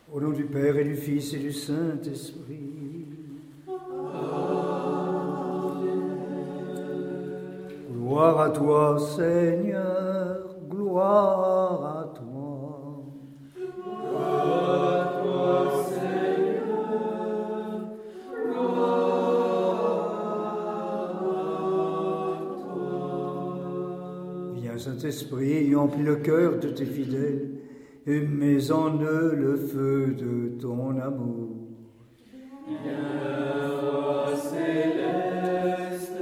Au nom du Père et du Fils et du Saint-Esprit. Gloire à toi, Seigneur, gloire à toi. Gloire à toi, Seigneur, gloire à toi. Viens, Saint-Esprit, emplis le cœur de tes fidèles et mets en eux le feu de ton amour. Viens, roi céleste,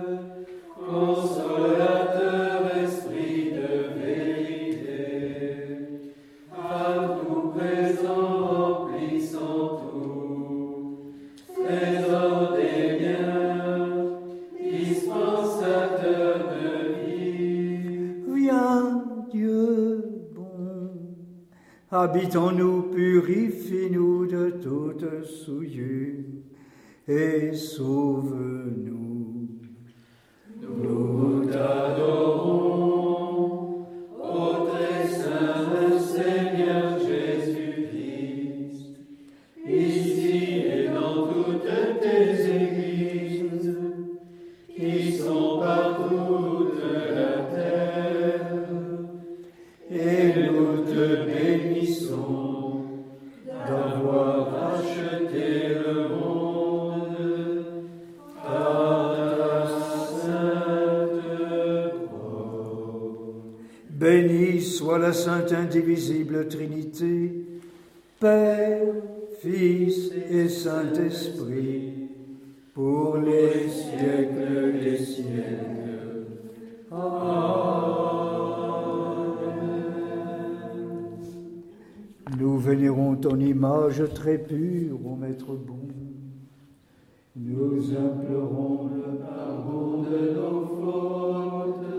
consolateur, esprit de vérité, à tout présent remplissant tout, trésor des biens, dispensateur de vie. Viens, Dieu bon, habite en nous, purifie-nous de toute souillure et sauve-nous. Nous t'adorons, ô très saint Seigneur Jésus-Christ, ici et dans toutes tes églises, qui sont par toute la terre, et nous te bénissons d'avoir racheté le monde par ta sainte croix. Béni soit la sainte indivisible Trinité, Père, Fils et Saint-Esprit, pour les siècles des siècles. Amen. Nous vénérons ton image très pure, ô Maître bon. Nous implorons le pardon de nos fautes,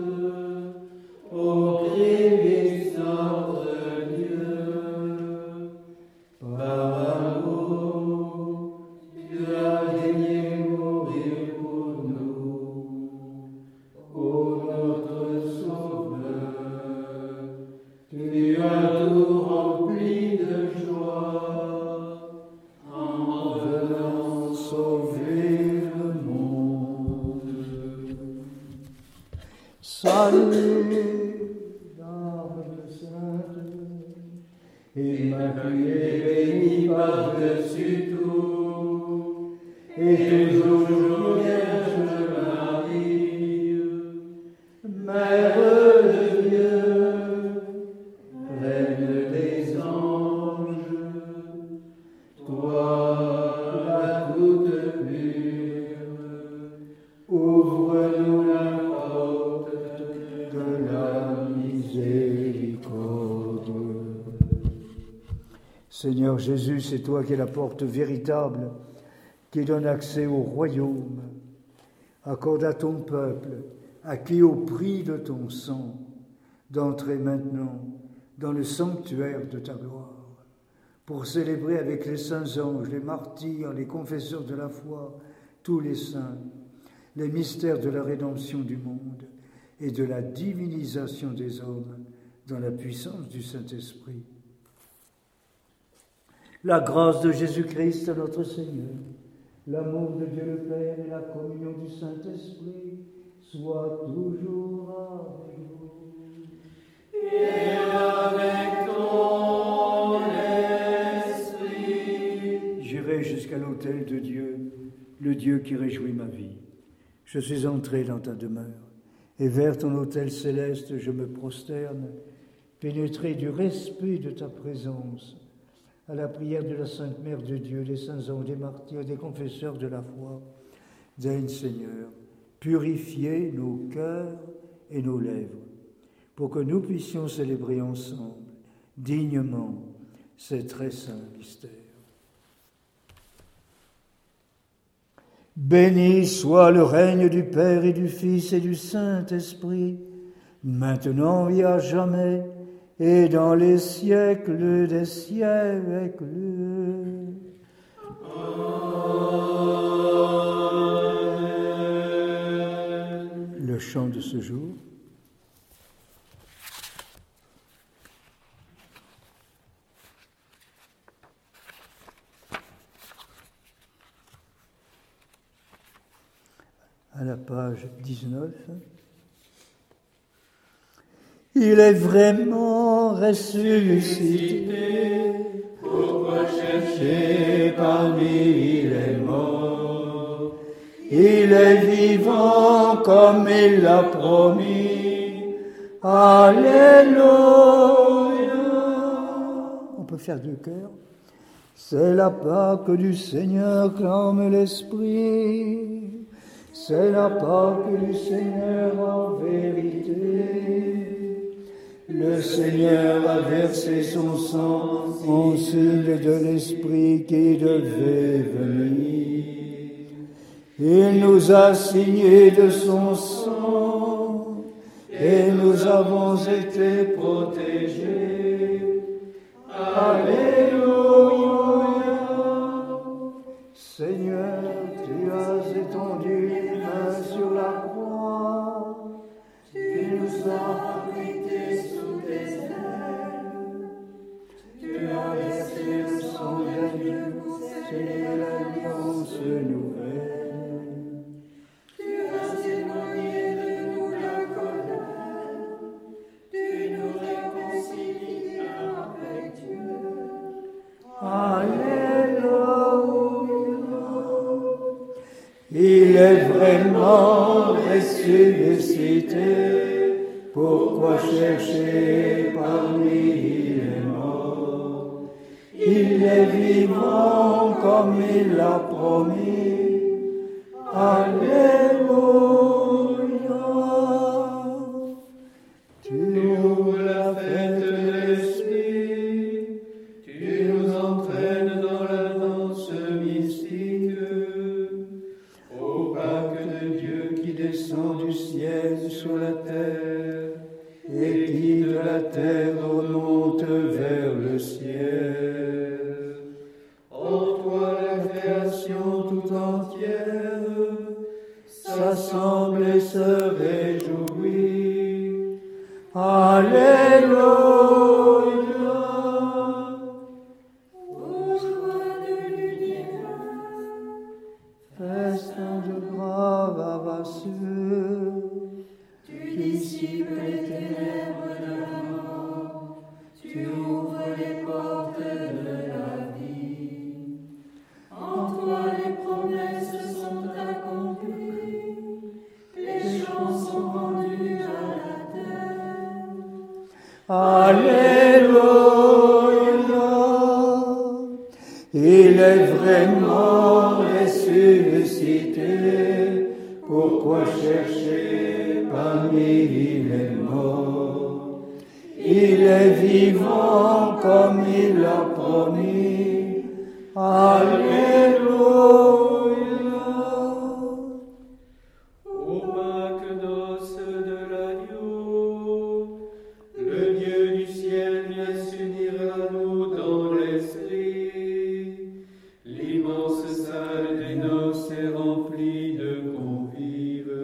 ô Christ notre Dieu. Par amour, tu as daigné mourir pour nous, ô notre Sauveur. Tu as tout rempli de joie en venant sauver le monde. Salut, âme sainte, Immaculée, bénie par-dessus tout, et toujours Vierge Marie, Mère de Dieu, Reine des anges, toi la toute pure, ouvre-nous la porte de la miséricorde. Seigneur Jésus, c'est toi qui es la porte véritable, qui donne accès au royaume. Accorde à ton peuple, acquis au prix de ton sang, d'entrer maintenant dans le sanctuaire de ta gloire, pour célébrer avec les saints anges, les martyrs, les confesseurs de la foi, tous les saints, les mystères de la rédemption du monde et de la divinisation des hommes dans la puissance du Saint-Esprit. La grâce de Jésus-Christ, notre Seigneur, l'amour de Dieu le Père et la communion du Saint-Esprit soient toujours avec vous. Et avec ton esprit. J'irai jusqu'à l'autel de Dieu, le Dieu qui réjouit ma vie. Je suis entré dans ta demeure, et vers ton autel céleste je me prosterne, pénétré du respect de ta présence, à la prière de la Sainte Mère de Dieu, des saints anges, des martyrs, des confesseurs de la foi. Daigne, Seigneur, purifier nos cœurs et nos lèvres, pour que nous puissions célébrer ensemble, dignement, ces très saints mystères. Béni soit le règne du Père et du Fils et du Saint-Esprit, maintenant et à jamais, et dans les siècles des siècles. Amen. Le chant de ce jour. à la page 19. Il est vraiment ressuscité. Pourquoi chercher parmi les morts? Il est vivant comme il l'a promis. Alléluia. On peut faire deux chœurs. C'est la Pâque du Seigneur, clame l'Esprit. C'est la Pâque du Seigneur en vérité. Le Seigneur a versé son sang en signe de l'Esprit qui devait venir. Il nous a signé de son sang et nous avons été protégés. Alléluia. Seigneur, tu as étendu les mains sur la croix. Tu nous as abrités sous tes ailes. Tu as versé le sang d'agneau pour sceller l'alliance nouvelle. Tu as éloigné de nous la colère. Tu nous réconcilies avec Dieu. Alléluia. Il est vraiment ressuscité. Pourquoi chercher parmi les morts? Il est vivant comme il l'a promis. Alléluia. Tu ouvres la fête de l'Esprit. Tu nous entraînes dans la danse mystique. Ô Pâque de Dieu qui descend du ciel sur la terre et qui de la terre remonte vers le ciel. En toi la création tout entière s'assemble et se réjouit. Alléluia. Ô joie de l'univers, Festin de gravation. tu dissipes les ténèbres de la mort, tu ouvres les portes de la vie. En toi les promesses sont accomplies, les chants sont rendus à la terre. Alléluia. Il est vraiment ressuscité. Pourquoi chercher parmi les morts? Il est vivant comme il l'a promis. Alléluia. Ô Pâque d'os de l'agneau, le Dieu du ciel vient s'unir à nous dans l'esprit. L'immense salle des noces est remplie de convives.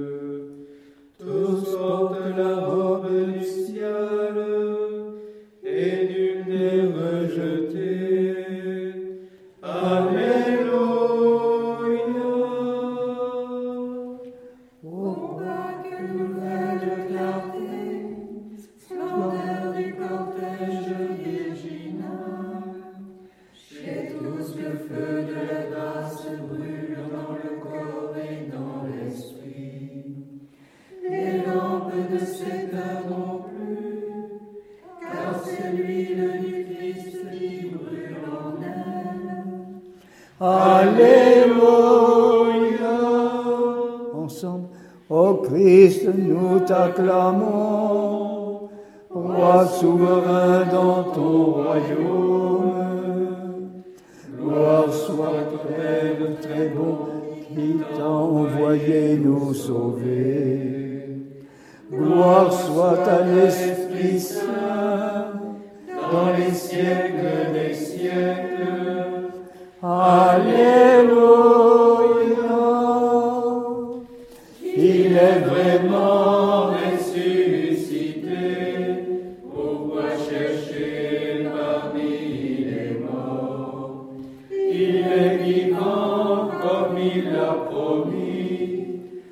Tous portent la robe nuptiale et nul n'est rejeté. Alléluia. Ô Pâque nouvelle de clarté, splendeur du cortège virginal, chez tous le feu de la grâce brûle dans le corps et dans l'esprit. Les lampes ne s'éteindront plus, car c'est l'huile du Christ qui brûle en elle. Alléluia. Ensemble, ô Christ, nous t'acclamons, Roi souverain dans ton royaume. Gloire soit au Père très bon qui t'a envoyé nous sauver. Gloire soit à l'Esprit Saint dans les siècles des siècles. Alléluia. Il est vraiment ressuscité. Pourquoi chercher parmi les morts? Il est vivant comme il l'a promis.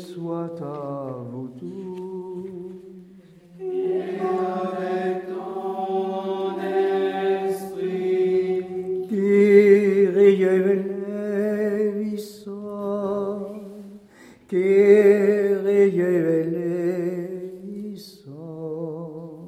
soit à vous tous. Et avec ton esprit. Kyrie eleison, Kyrie eleison.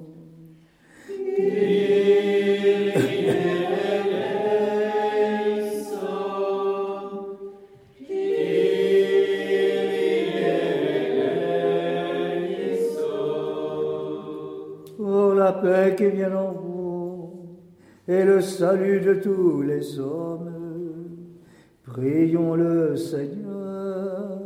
Pour la paix qui vient en vous et le salut de tous les hommes, prions le Seigneur.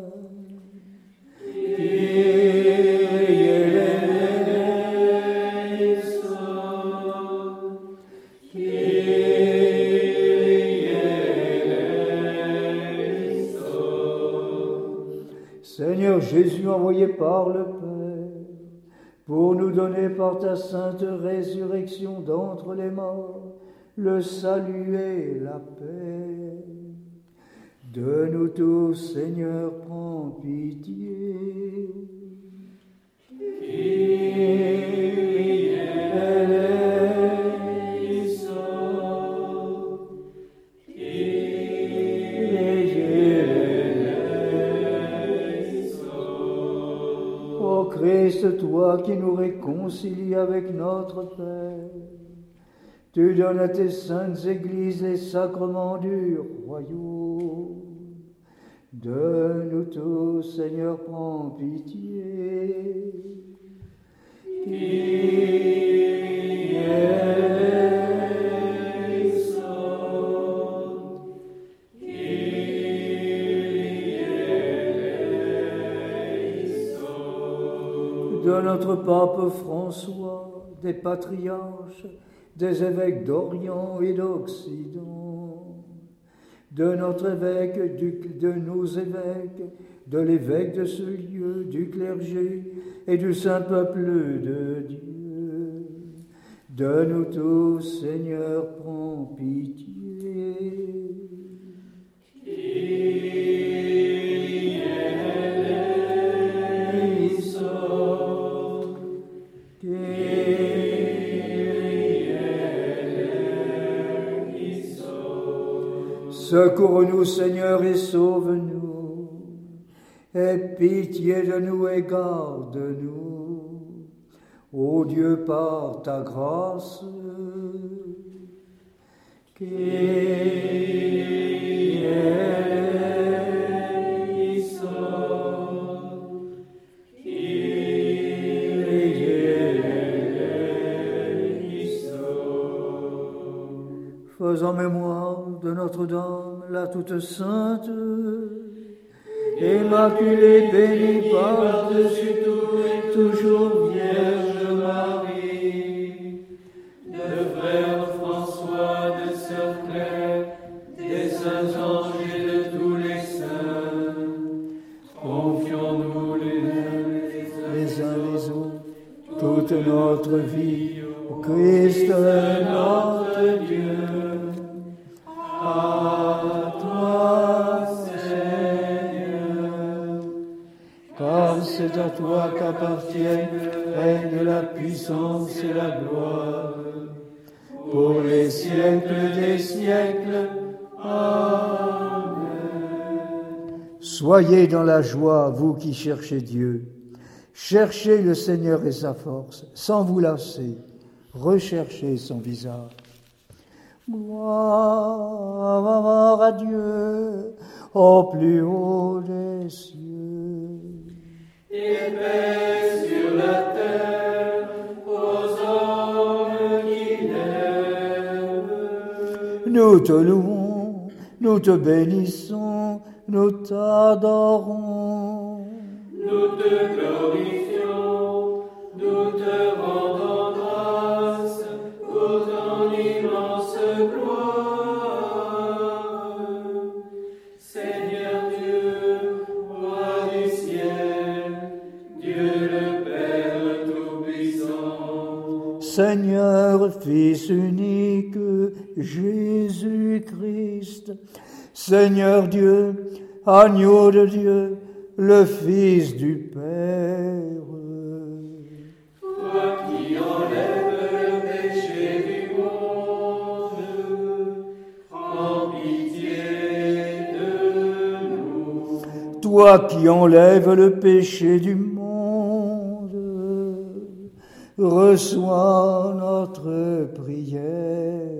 Seigneur Jésus, envoyé par le Père, pour nous donner par ta sainte résurrection d'entre les morts le salut et la paix. De nous tous, Seigneur, prends pitié. Kyrie eleison, Kyrie eleison. Ô Christ, toi qui nous réconcilies avec notre Père, tu donnes à tes saintes églises les sacrements du royaume. De nous tous, Seigneur, prends pitié. Kyrie eleison, Kyrie eleison. De notre pape François, des patriarches, des évêques d'Orient et d'Occident, de notre évêque, de nos évêques, de l'évêque de ce lieu, du clergé et du saint peuple de Dieu. De nous tous, Seigneur, prends pitié. Kyrie eleison, secours-nous, Seigneur, et sauve-nous. Aie pitié de nous et garde-nous. Ô Dieu, par ta grâce. Kyrie eleison, Kyrie eleison. Faisons mémoire de Notre-Dame, la toute sainte, immaculée, bénie par-dessus tout et toujours Vierge Marie, de frère François, de sœur Claire, des saints anges et de tous les saints, confions-nous les uns les autres, toute notre vie au Christ notre Dieu. À toi, Seigneur, car c'est à toi qu'appartiennent le règne, la puissance et la gloire, pour les siècles des siècles. Amen. Soyez dans la joie, vous qui cherchez Dieu. Cherchez le Seigneur et sa force, sans vous lasser. Recherchez son visage. Gloire à Dieu au plus haut des cieux. Et paix sur la terre aux hommes qui l'aiment. Nous te louons, nous te bénissons, nous t'adorons. Nous te glorifions, nous te rendons grâce pour ton immense gloire. Seigneur Dieu, roi du ciel, Dieu le Père Tout-Puissant. Seigneur, Fils unique, Jésus-Christ, Seigneur Dieu, agneau de Dieu, le Fils du Père. Toi qui enlèves le péché du monde, prends pitié de nous. Toi qui enlèves le péché du monde, reçois notre prière.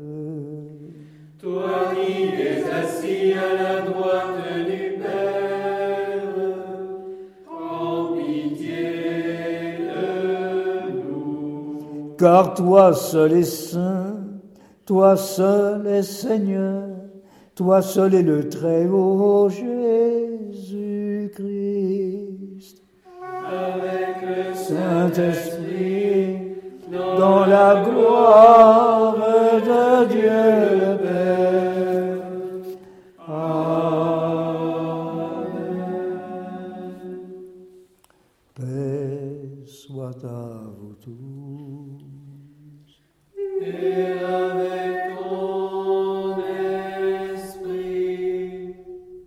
Toi qui es assis à la droite du Père, prends pitié de nous. Car toi seul es saint, toi seul es Seigneur, toi seul est le Très-Haut Jésus-Christ. Avec le Saint-Esprit, dans la gloire de Dieu le Père. Amen. Paix soit à vous tous. et avec ton esprit.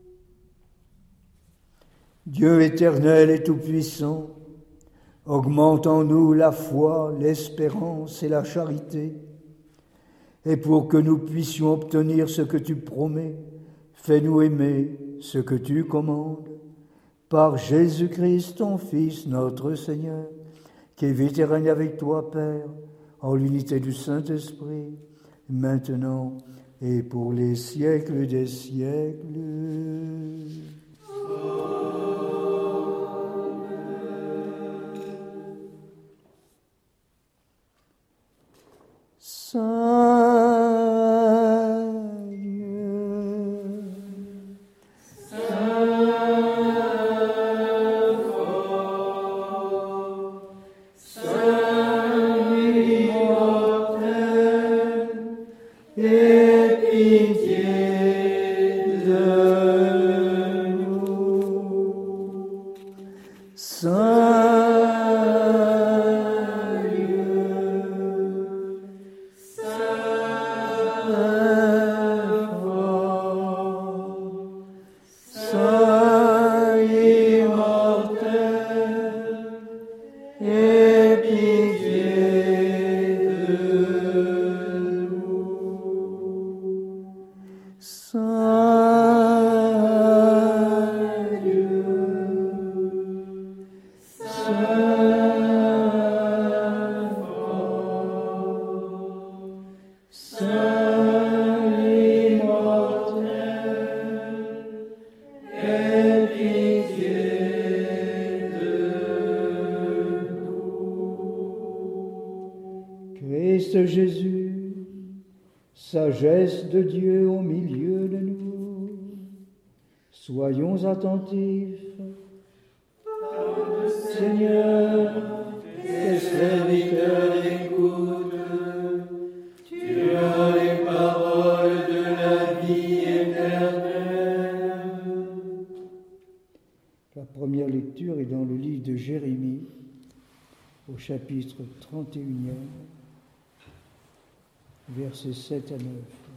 Dieu éternel et tout-puissant, augmente en nous la foi, l'espérance et la charité. Et pour que nous puissions obtenir ce que tu promets, fais-nous aimer ce que tu commandes. Par Jésus-Christ, ton Fils, notre Seigneur, qui vit et règne avec toi, Père, en l'unité du Saint-Esprit, maintenant et pour les siècles des siècles. Saint Dieu, Saint fort, Saint immortel, aie pitié de nous. Saint Christ Jésus, sagesse de Dieu au milieu de nous, soyons attentifs. Seigneur, tes serviteurs écoutent, tu as les paroles de la vie éternelle. La première lecture est dans le livre de Jérémie, au chapitre 31, versets 7 à 9.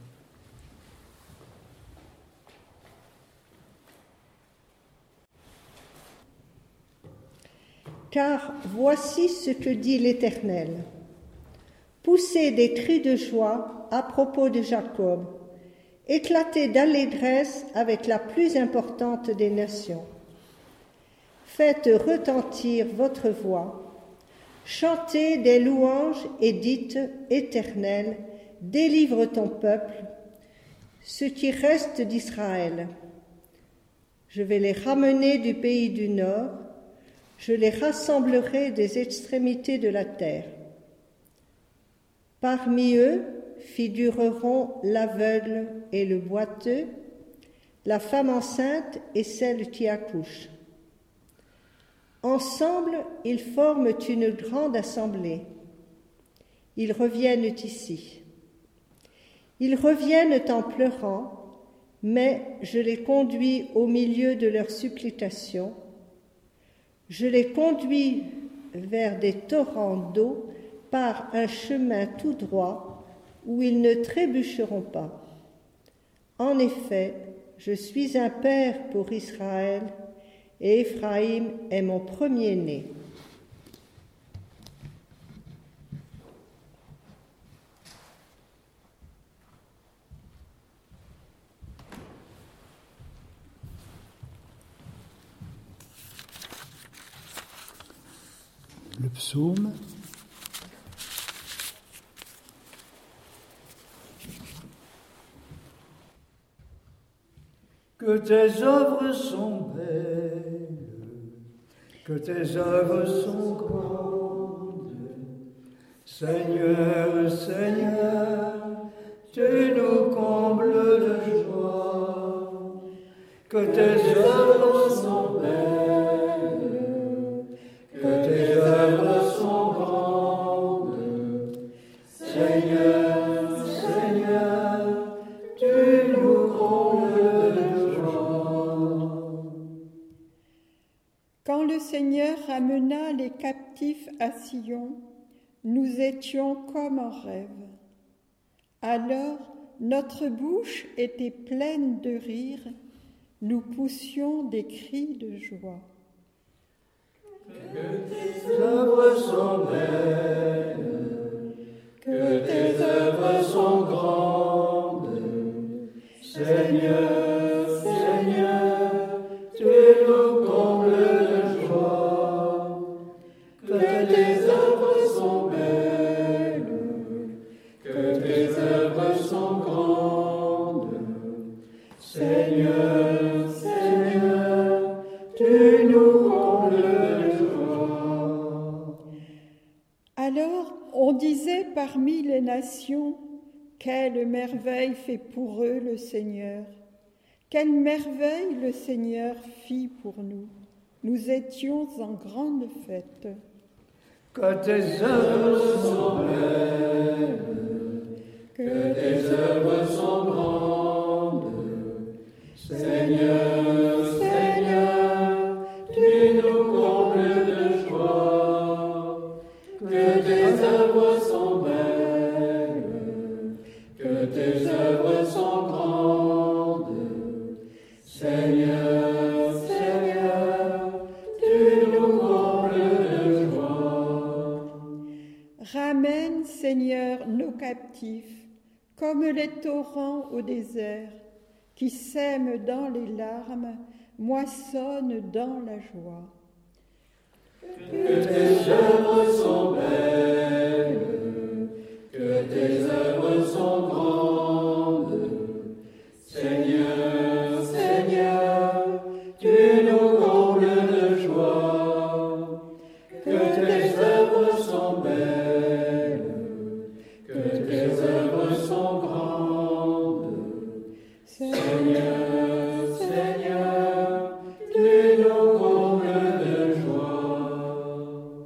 Car voici ce que dit l'Éternel. Poussez des cris de joie à propos de Jacob, éclatez d'allégresse avec la plus importante des nations. Faites retentir votre voix, chantez des louanges et dites, Éternel, délivre ton peuple, ce qui reste d'Israël. Je vais les ramener du pays du nord, je les rassemblerai des extrémités de la terre. Parmi eux figureront l'aveugle et le boiteux, la femme enceinte et celle qui accouche. Ensemble, ils forment une grande assemblée. Ils reviennent ici. Ils reviennent en pleurant, mais je les conduis au milieu de leurs supplications. Je les conduis vers des torrents d'eau par un chemin tout droit où ils ne trébucheront pas. En effet, je suis un père pour Israël et Éphraïm est mon premier-né. Le psaume. Que tes œuvres sont belles, que tes œuvres sont grandes. Seigneur, Seigneur, tu nous combles de joie. Que tes œuvres sont belles, que tes œuvres sont grandes. Seigneur, Seigneur, tu nous combles de joie. Quand le Seigneur amena les captifs à Sion, nous étions comme en rêve. Alors notre bouche était pleine de rire, nous poussions des cris de joie. Que tes œuvres sont belles, que tes œuvres sont grandes. Seigneur, Seigneur, tu nous combles de joie. Que tes œuvres sont belles, que tes œuvres sont grandes. Seigneur, Seigneur, tu nous combles de joie. Alors on disait parmi les nations, quelle merveille fait pour eux le Seigneur. Quelle merveille le Seigneur fit pour nous. Nous étions en grande fête. Que tes œuvres sont belles, que tes œuvres sont grandes. Seigneur, Seigneur, tu nous combles de joie. Que tes œuvres sont belles, que tes œuvres sont grandes. Seigneur, Seigneur, tu nous combles de joie. Ramène, Seigneur, nos captifs, comme les torrents au désert, qui sèment dans les larmes, moissonnent dans la joie. Que tes œuvres sont belles, que tes œuvres sont grandes. Seigneur, Seigneur, tu nous combles de joie. Que tes œuvres sont belles, que tes œuvres sont grandes. Seigneur, Seigneur, tu nous combles de joie.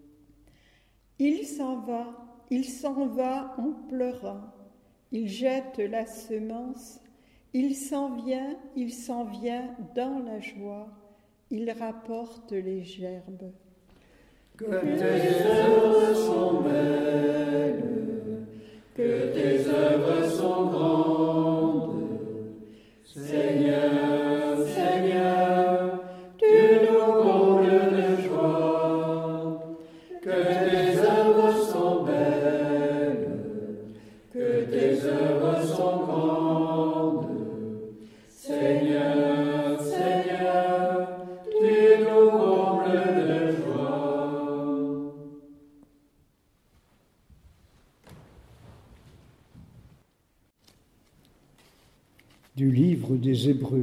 Il s'en va en pleurant, il jette la semence, il s'en vient dans la joie, il rapporte les gerbes. Que tes œuvres sont belles, que tes œuvres sont grandes. Seigneur, Seigneur, tu nous combles de joie. Que tes œuvres sont belles, que tes œuvres sont grandes. Seigneur, Seigneur, tu nous combles de joie. du livre des Hébreux.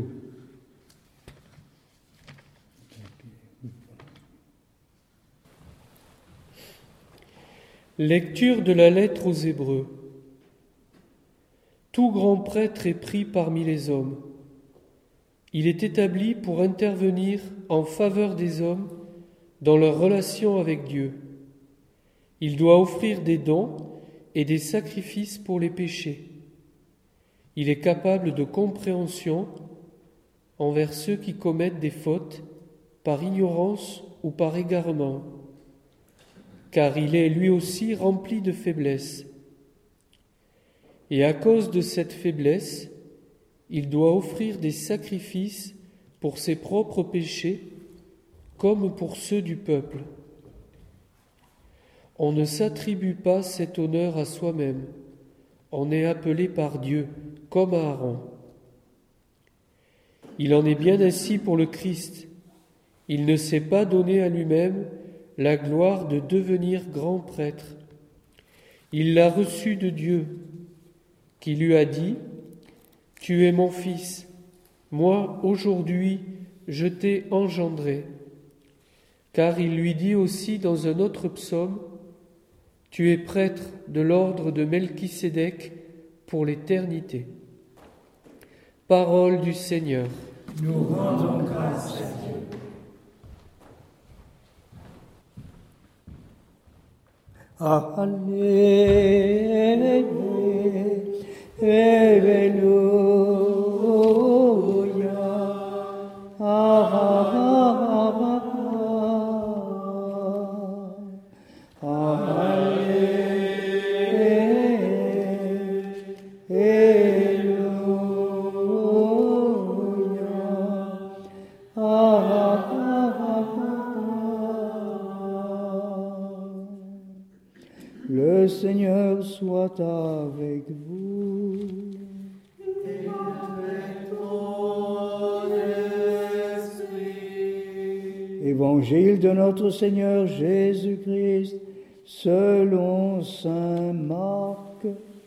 Lecture de la lettre aux Hébreux. Tout grand prêtre est pris parmi les hommes. Il est établi pour intervenir en faveur des hommes dans leur relation avec Dieu. Il doit offrir des dons et des sacrifices pour les péchés. Il est capable de compréhension envers ceux qui commettent des fautes par ignorance ou par égarement, car il est lui aussi rempli de faiblesse. Et à cause de cette faiblesse, il doit offrir des sacrifices pour ses propres péchés comme pour ceux du peuple. On ne s'attribue pas cet honneur à soi-même. On est appelé par Dieu, comme Aaron. Il en est bien ainsi pour le Christ. Il ne s'est pas donné à lui-même la gloire de devenir grand prêtre. Il l'a reçu de Dieu, qui lui a dit « Tu es mon fils, moi aujourd'hui je t'ai engendré ». Car il lui dit aussi dans un autre psaume « Tu es prêtre de l'ordre de Melchisédek pour l'éternité ». Parole du Seigneur. Nous rendons grâce à Dieu. Le Seigneur soit avec vous. Et avec ton esprit. Évangile de notre Seigneur Jésus-Christ selon saint Marc.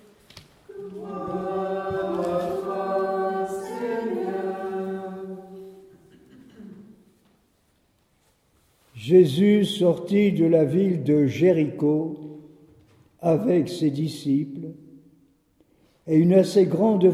Jésus sortit de la ville de Jéricho avec ses disciples et avec une assez grande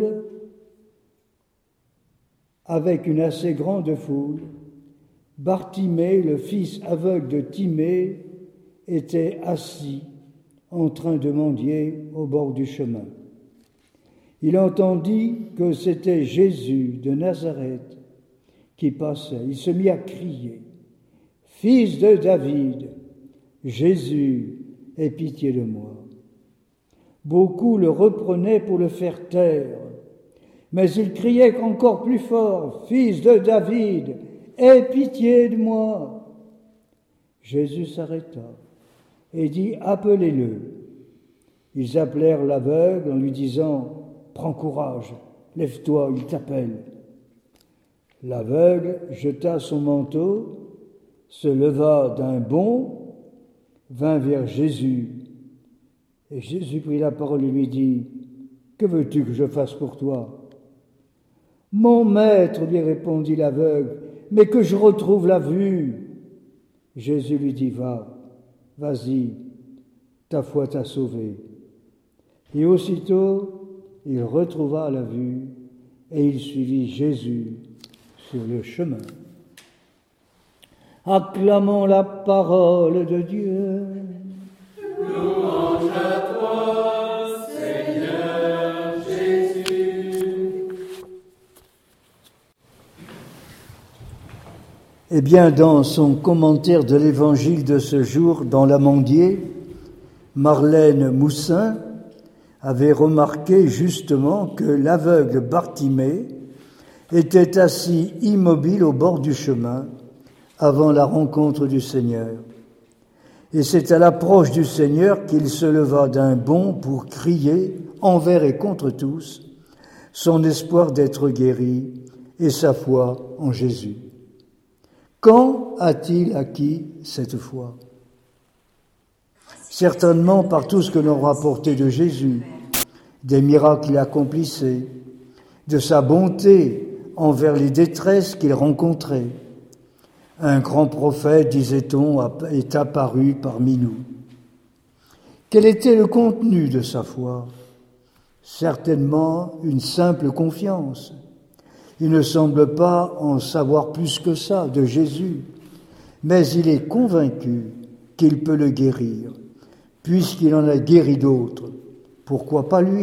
foule, Bartimée, le fils aveugle de Timée, était assis en train de mendier au bord du chemin. Il entendit que c'était Jésus de Nazareth qui passait. Il se mit à crier « Fils de David, Jésus, aie pitié de moi ». Beaucoup le reprenaient pour le faire taire, mais il criait encore plus fort « Fils de David, aie pitié de moi ». Jésus s'arrêta et dit « Appelez-le ». Ils appelèrent l'aveugle en lui disant « Prends courage, lève-toi, il t'appelle ». L'aveugle jeta son manteau, se leva d'un bond, vint vers Jésus. Et Jésus prit la parole et lui dit « Que veux-tu que je fasse pour toi ?» « Mon maître, lui répondit l'aveugle, mais que je retrouve la vue. » Jésus lui dit « Vas-y, ta foi t'a sauvé. » Et aussitôt, il retrouva la vue et il suivit Jésus sur le chemin. Acclamons la parole de Dieu. Louange à toi, Seigneur Jésus. Eh bien, dans son commentaire de l'évangile de ce jour dans l'Amandier, Marlène Moussin avait remarqué justement que l'aveugle Bartimée était assis immobile au bord du chemin avant la rencontre du Seigneur. Et c'est à l'approche du Seigneur qu'il se leva d'un bond pour crier envers et contre tous son espoir d'être guéri et sa foi en Jésus. Quand a-t-il acquis cette foi ? Certainement par tout ce que l'on rapportait de Jésus, des miracles qu'il accomplissait, de sa bonté envers les détresses qu'il rencontrait. Un grand prophète, disait-on, est apparu parmi nous. Quel était le contenu de sa foi ? Certainement une simple confiance. Il ne semble pas en savoir plus que ça de Jésus, mais il est convaincu qu'il peut le guérir, puisqu'il en a guéri d'autres. Pourquoi pas lui ?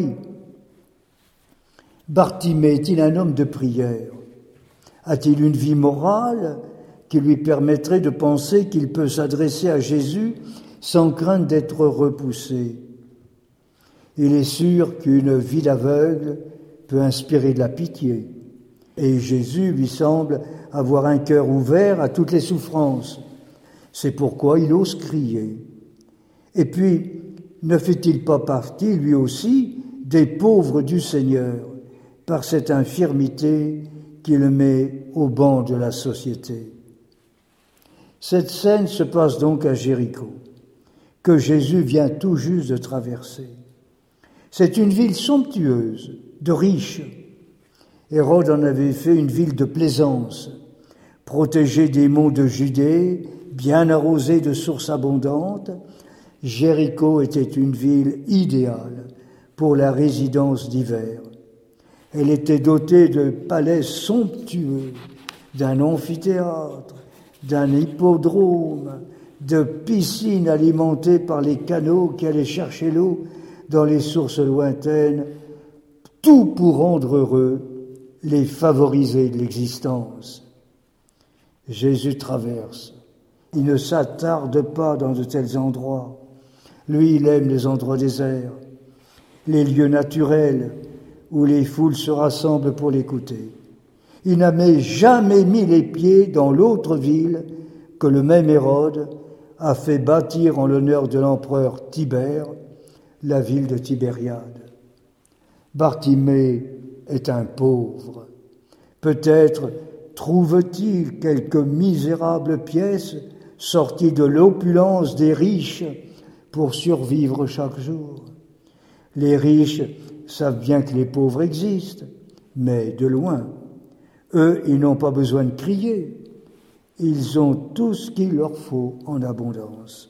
Bartimée est-il un homme de prière ? A-t-il une vie morale qui lui permettrait de penser qu'il peut s'adresser à Jésus sans crainte d'être repoussé ? Il est sûr qu'une vie d'aveugle peut inspirer de la pitié. Et Jésus lui semble avoir un cœur ouvert à toutes les souffrances. C'est pourquoi il ose crier. Et puis, ne fait-il pas partie, lui aussi, des pauvres du Seigneur, par cette infirmité qui le met au banc de la société? Cette scène se passe donc à Jéricho, que Jésus vient tout juste de traverser. C'est une ville somptueuse, de riches. Hérode en avait fait une ville de plaisance, protégée des monts de Judée, bien arrosée de sources abondantes. Jéricho était une ville idéale pour la résidence d'hiver. Elle était dotée de palais somptueux, d'un amphithéâtre, d'un hippodrome, de piscines alimentées par les canaux qui allaient chercher l'eau dans les sources lointaines, tout pour rendre heureux les favorisés de l'existence. Jésus traverse. Il ne s'attarde pas dans de tels endroits. Lui, il aime les endroits déserts, les lieux naturels où les foules se rassemblent pour l'écouter. Il n'a jamais mis les pieds dans l'autre ville que le même Hérode a fait bâtir en l'honneur de l'empereur Tibère, la ville de Tibériade. Bartimée est un pauvre. Peut-être trouve-t-il quelques misérables pièces sorties de l'opulence des riches pour survivre chaque jour. Les riches savent bien que les pauvres existent, mais de loin. Eux, ils n'ont pas besoin de crier. Ils ont tout ce qu'il leur faut en abondance.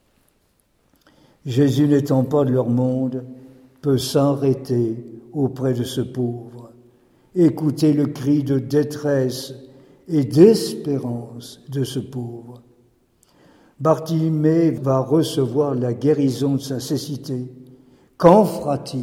Jésus, n'étant pas de leur monde, peut s'arrêter auprès de ce pauvre, écouter le cri de détresse et d'espérance de ce pauvre. Bartimée va recevoir la guérison de sa cécité. Qu'en fera-t-il?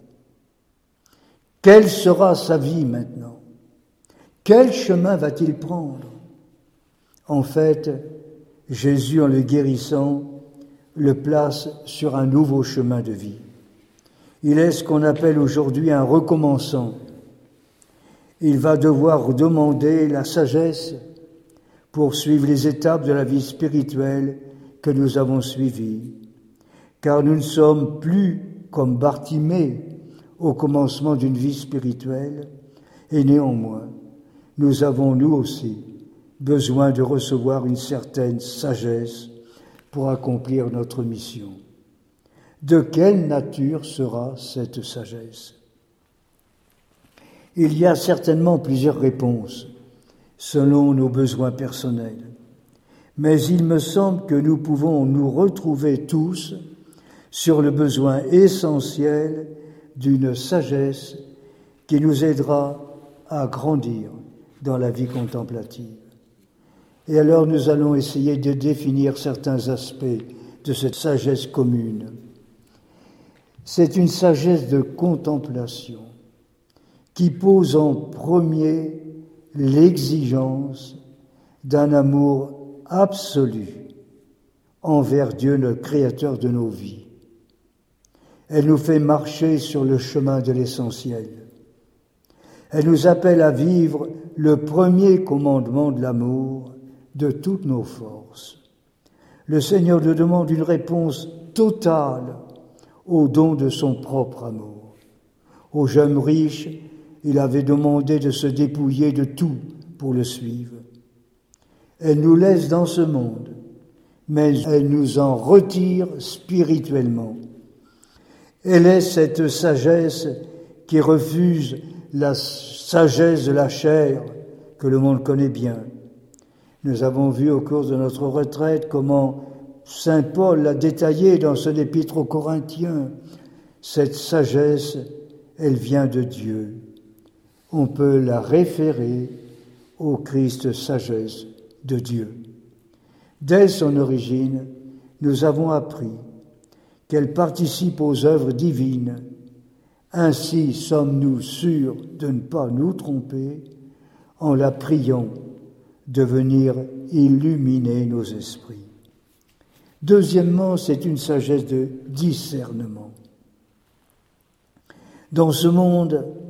Quelle sera sa vie maintenant? Quel chemin va-t-il prendre? En fait, Jésus, en le guérissant, le place sur un nouveau chemin de vie. Il est ce qu'on appelle aujourd'hui un recommençant. Il va devoir demander la sagesse pour suivre les étapes de la vie spirituelle que nous avons suivies, car nous ne sommes plus comme Bartimée au commencement d'une vie spirituelle, et néanmoins, nous avons nous aussi besoin de recevoir une certaine sagesse pour accomplir notre mission. De quelle nature sera cette sagesse? Il y a certainement plusieurs réponses selon nos besoins personnels, mais il me semble que nous pouvons nous retrouver tous sur le besoin essentiel d'une sagesse qui nous aidera à grandir dans la vie contemplative. Et alors nous allons essayer de définir certains aspects de cette sagesse commune. C'est une sagesse de contemplation qui pose en premier l'exigence d'un amour absolu envers Dieu, le Créateur de nos vies. Elle nous fait marcher sur le chemin de l'essentiel. Elle nous appelle à vivre le premier commandement de l'amour de toutes nos forces. Le Seigneur nous demande une réponse totale au don de son propre amour. Au jeune riche, il avait demandé de se dépouiller de tout pour le suivre. Elle nous laisse dans ce monde, mais elle nous en retire spirituellement. Elle est cette sagesse qui refuse la sagesse de la chair que le monde connaît bien. Nous avons vu au cours de notre retraite comment Saint Paul l'a détaillé dans son épître aux Corinthiens. Cette sagesse, elle vient de Dieu. On peut la référer au Christ sagesse de Dieu. Dès son origine, nous avons appris qu'elle participe aux œuvres divines. Ainsi sommes-nous sûrs de ne pas nous tromper en la priant de venir illuminer nos esprits. Deuxièmement, c'est une sagesse de discernement. Dans ce monde,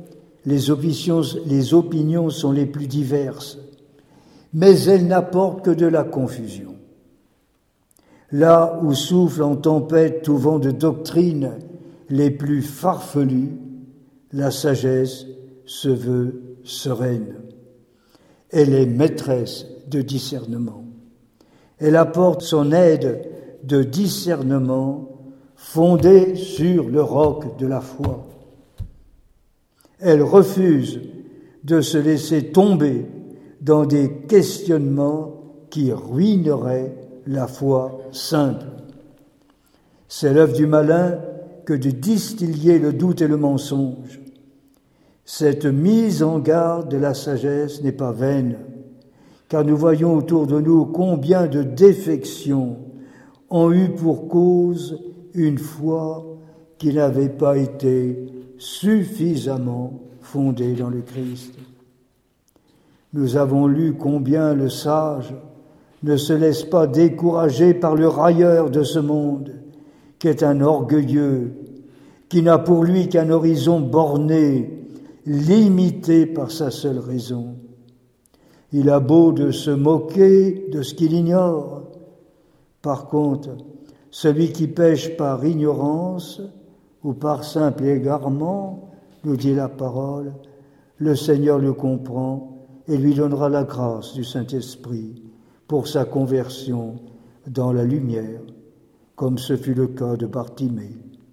les opinions sont les plus diverses, mais elles n'apportent que de la confusion. Là où souffle en tempête tout vent de doctrines les plus farfelues, la sagesse se veut sereine. Elle est maîtresse de discernement. Elle apporte son aide de discernement fondée sur le roc de la foi. Elle refuse de se laisser tomber dans des questionnements qui ruineraient la foi simple. C'est l'œuvre du malin que de distiller le doute et le mensonge. Cette mise en garde de la sagesse n'est pas vaine, car nous voyons autour de nous combien de défections ont eu pour cause une foi qui n'avait pas été suffisamment fondée dans le Christ. Nous avons lu combien le sage ne se laisse pas décourager par le railleur de ce monde, qui est un orgueilleux, qui n'a pour lui qu'un horizon borné, limité par sa seule raison. Il a beau de se moquer de ce qu'il ignore. Par contre, celui qui pêche par ignorance ou par simple égarement, nous dit la parole, le Seigneur le comprend et lui donnera la grâce du Saint-Esprit pour sa conversion dans la lumière, comme ce fut le cas de Bartimée.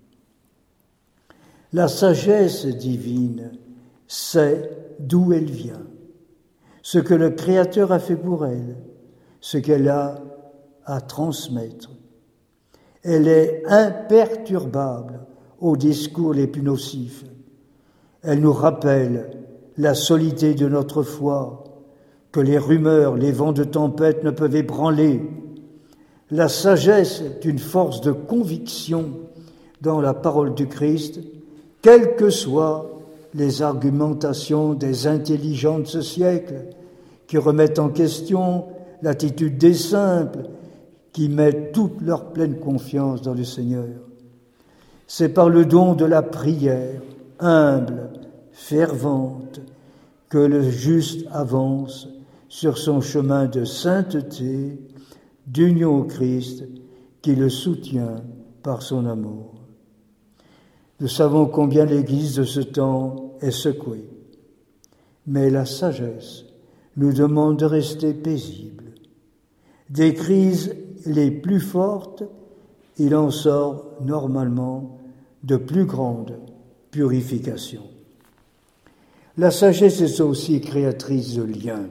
La sagesse divine sait d'où elle vient, ce que le Créateur a fait pour elle, ce qu'elle a à transmettre. Elle est imperturbable aux discours les plus nocifs. Elle nous rappelle la solidité de notre foi, que les rumeurs, les vents de tempête ne peuvent ébranler. La sagesse est une force de conviction dans la parole du Christ, quelles que soient les argumentations des intelligents de ce siècle, qui remettent en question l'attitude des simples, qui mettent toute leur pleine confiance dans le Seigneur. C'est par le don de la prière, humble, fervente, que le juste avance sur son chemin de sainteté, d'union au Christ, qui le soutient par son amour. Nous savons combien l'Église de ce temps est secouée, mais la sagesse nous demande de rester paisible. Des crises les plus fortes, il en sort normalement de plus grande purification. La sagesse est aussi créatrice de liens.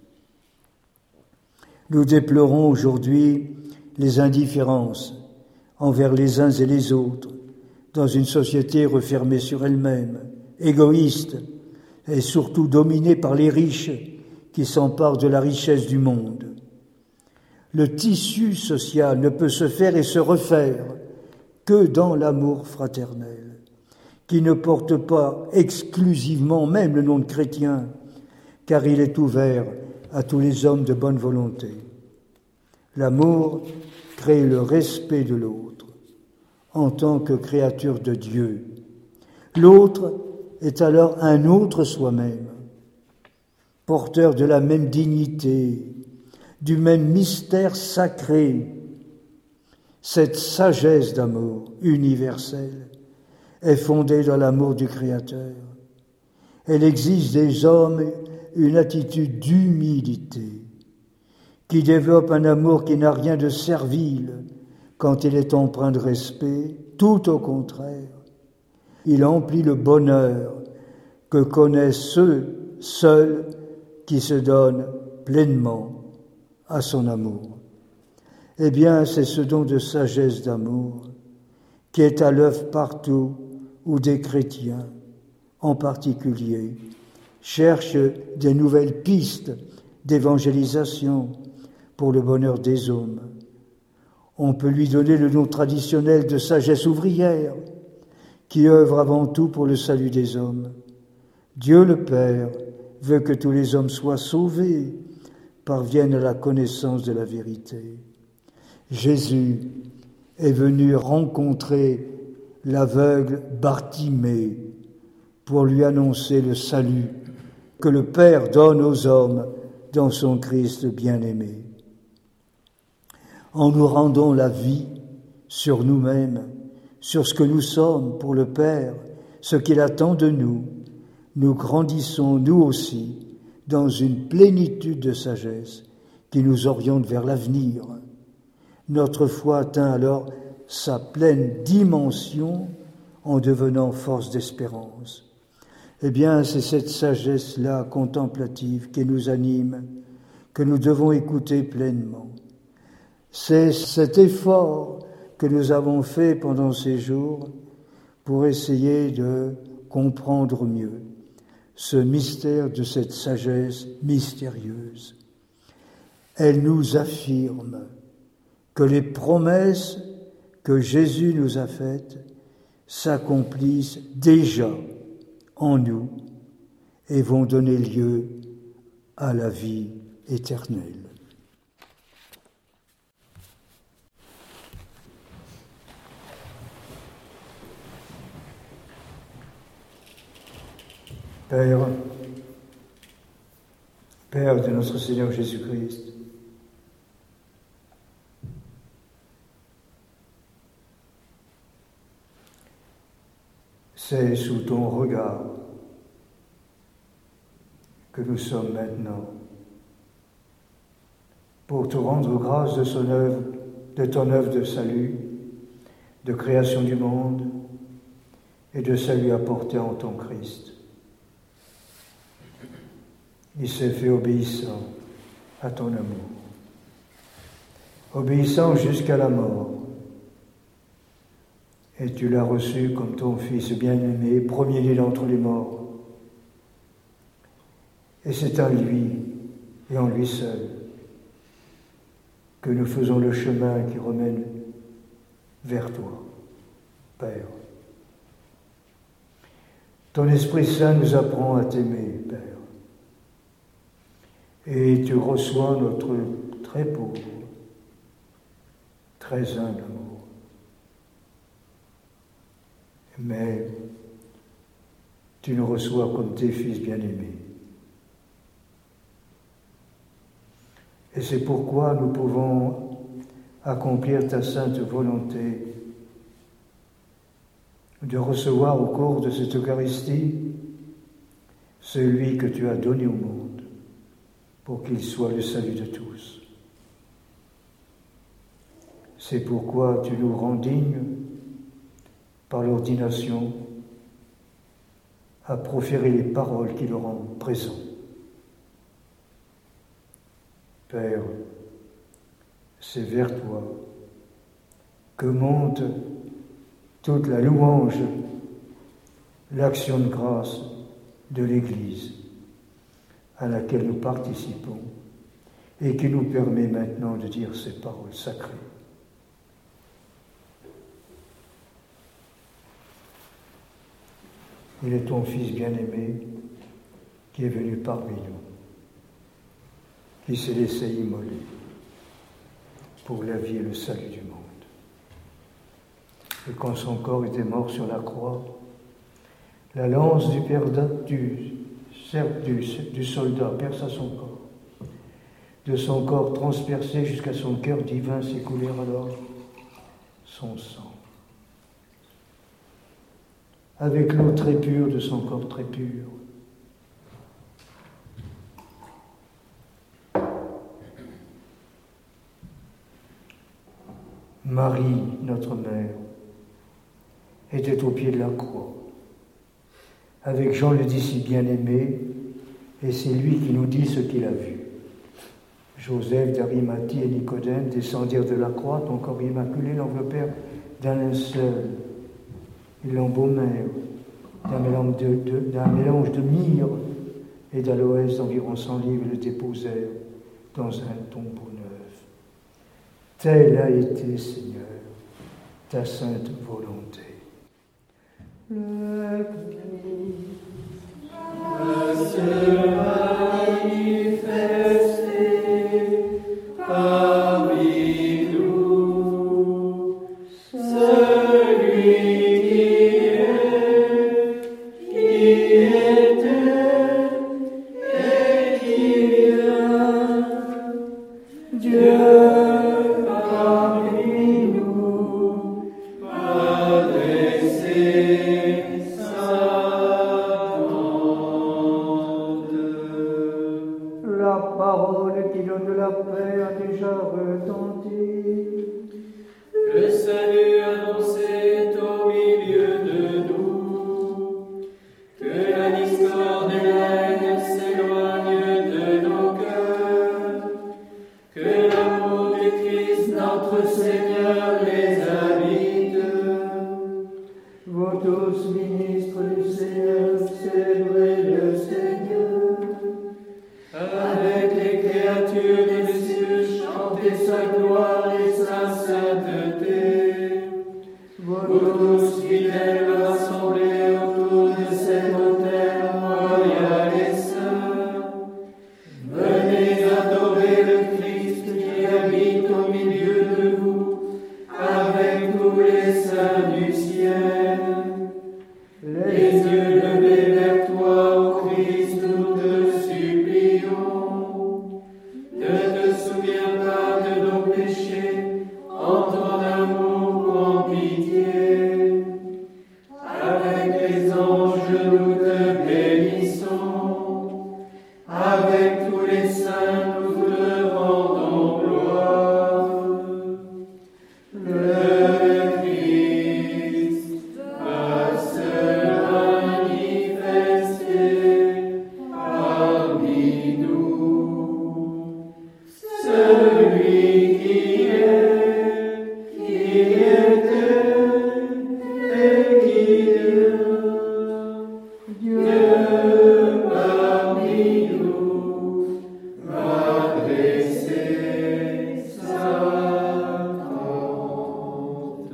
Nous déplorons aujourd'hui les indifférences envers les uns et les autres, dans une société refermée sur elle-même, égoïste et surtout dominée par les riches qui s'emparent de la richesse du monde. Le tissu social ne peut se faire et se refaire que dans l'amour fraternel, qui ne porte pas exclusivement même le nom de chrétien, car il est ouvert à tous les hommes de bonne volonté. L'amour crée le respect de l'autre en tant que créature de Dieu. L'autre est alors un autre soi-même, porteur de la même dignité, du même mystère sacré. Cette sagesse d'amour universelle est fondée dans l'amour du Créateur. Elle exige des hommes une attitude d'humilité, qui développe un amour qui n'a rien de servile quand il est empreint de respect, tout au contraire. Il emplit le bonheur que connaissent ceux seuls qui se donnent pleinement à son amour. Eh bien, c'est ce don de sagesse d'amour qui est à l'œuvre partout où des chrétiens, en particulier, cherchent des nouvelles pistes d'évangélisation pour le bonheur des hommes. On peut lui donner le nom traditionnel de sagesse ouvrière, qui œuvre avant tout pour le salut des hommes. Dieu le Père veut que tous les hommes soient sauvés, parviennent à la connaissance de la vérité. Jésus est venu rencontrer l'aveugle Bartimée, pour lui annoncer le salut que le Père donne aux hommes dans son Christ bien-aimé. En nous rendant la vie sur nous-mêmes, sur ce que nous sommes pour le Père, ce qu'il attend de nous, nous grandissons nous aussi dans une plénitude de sagesse qui nous oriente vers l'avenir. Notre foi atteint alors sa pleine dimension en devenant force d'espérance. Eh bien, c'est cette sagesse-là contemplative qui nous anime, que nous devons écouter pleinement. C'est cet effort que nous avons fait pendant ces jours pour essayer de comprendre mieux ce mystère de cette sagesse mystérieuse. Elle nous affirme que les promesses que Jésus nous a faites s'accomplissent déjà en nous et vont donner lieu à la vie éternelle. Père de notre Seigneur Jésus-Christ, c'est sous ton regard que nous sommes maintenant pour te rendre grâce de ton œuvre de salut, de création du monde et de salut apporté en ton Christ. Il s'est fait obéissant à ton amour, obéissant jusqu'à la mort. Et tu l'as reçu comme ton Fils bien-aimé, premier-né d'entre les morts. Et c'est à lui et en lui seul que nous faisons le chemin qui remène vers toi, Père. Ton Esprit Saint nous apprend à t'aimer, Père. Et tu reçois notre très pauvre, très humble amour. Mais tu nous reçois comme tes fils bien-aimés. Et c'est pourquoi nous pouvons accomplir ta sainte volonté de recevoir au cours de cette Eucharistie celui que tu as donné au monde pour qu'il soit le salut de tous. C'est pourquoi tu nous rends dignes par l'ordination à proférer les paroles qui le rendent présent. Père, c'est vers toi que monte toute la louange, l'action de grâce de l'Église à laquelle nous participons et qui nous permet maintenant de dire ces paroles sacrées. Il est ton Fils bien-aimé qui est venu parmi nous, qui s'est laissé immoler pour la vie et le salut du monde. Et quand son corps était mort sur la croix, la lance du soldat perça son corps. De son corps transpercé jusqu'à son cœur divin s'écoulèrent alors son sang. Avec l'eau très pure de son corps très pur. Marie, notre mère, était au pied de la croix, avec Jean le disciple bien-aimé, et c'est lui qui nous dit ce qu'il a vu. Joseph d'Arimathie et Nicodème descendirent de la croix, ton corps immaculé l'enveloppèrent d'un linceul. Ils l'embaumèrent d'un mélange de myrrhe et d'aloès d'environ 100 livres et le déposèrent dans un tombeau neuf. Telle a été, Seigneur, ta sainte volonté. Le Christ sera manifesté parmi nous, celui qui notre Seigneur les habite. Vous tous, ministres du Seigneur, célébrez le Seigneur. Avec les créatures des cieux, chantez sa gloire et sa sainteté. Vous tous, fidèles rassemblés autour de cet autel royal et saint, venez adorer le Christ qui habite au milieu de vous, avec tous les saints du ciel. Les yeux levés vers toi, ô Christ, nous te supplions. Ne te souviens pas de nos péchés, en ton amour, en pitié. Avec les anges, nous te bénissons. Avec tous les saints, nous te rendons gloire. Le Christ va se manifester parmi nous. Celui qui était et qui vient, Dieu parmi nous, va dresser sa tente.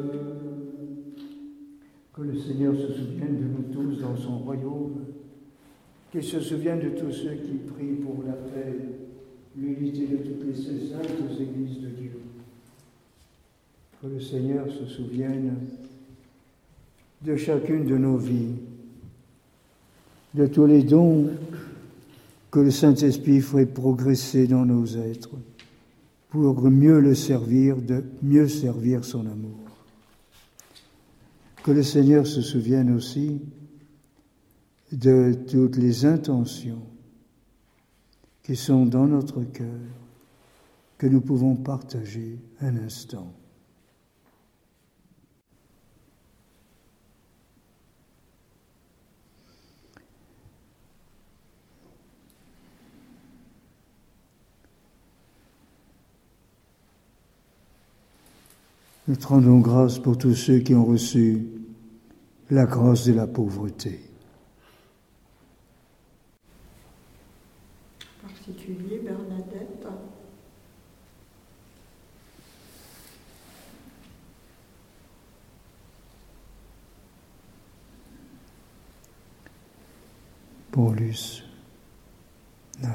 Que le Seigneur se souvienne de nous tous dans son royaume, qu'il se souvienne de tous ceux qui prient pour la paix, l'unité de toutes les saintes églises de Dieu. Que le Seigneur se souvienne de chacune de nos vies, de tous les dons que le Saint-Esprit ferait progresser dans nos êtres pour mieux le servir, de mieux servir son amour. Que le Seigneur se souvienne aussi de toutes les intentions qui sont dans notre cœur, que nous pouvons partager un instant. Nous te rendons grâce pour tous ceux qui ont reçu la grâce de la pauvreté. En particulier Bernadette. Paulus, Nat.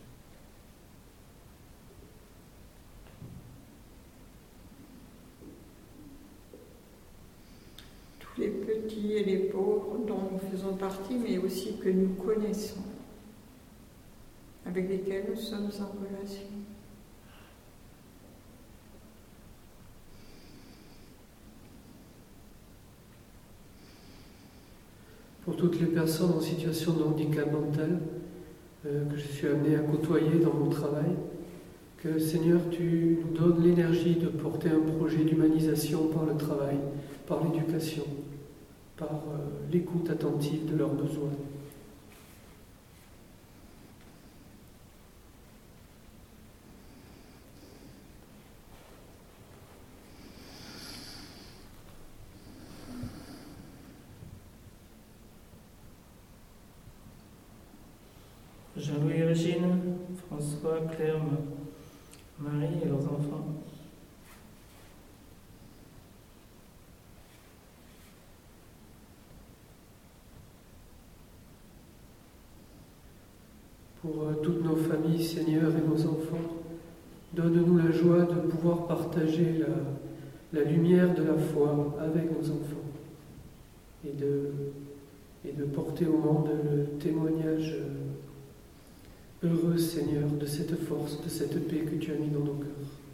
Tous les petits et les pauvres dont nous faisons partie, mais aussi que nous connaissons, avec lesquels nous sommes en relation. Pour toutes les personnes en situation de handicap mental que je suis amené à côtoyer dans mon travail, que Seigneur, tu nous donnes l'énergie de porter un projet d'humanisation par le travail, par l'éducation, par l'écoute attentive de leurs besoins. Jean-Louis et Régine, François, Claire, Marie et leurs enfants. Pour toutes nos familles, Seigneur, et nos enfants, donne-nous la joie de pouvoir partager la lumière de la foi avec nos enfants et de porter au monde le témoignage heureux, Seigneur, de cette force, de cette paix que tu as mis dans nos cœurs.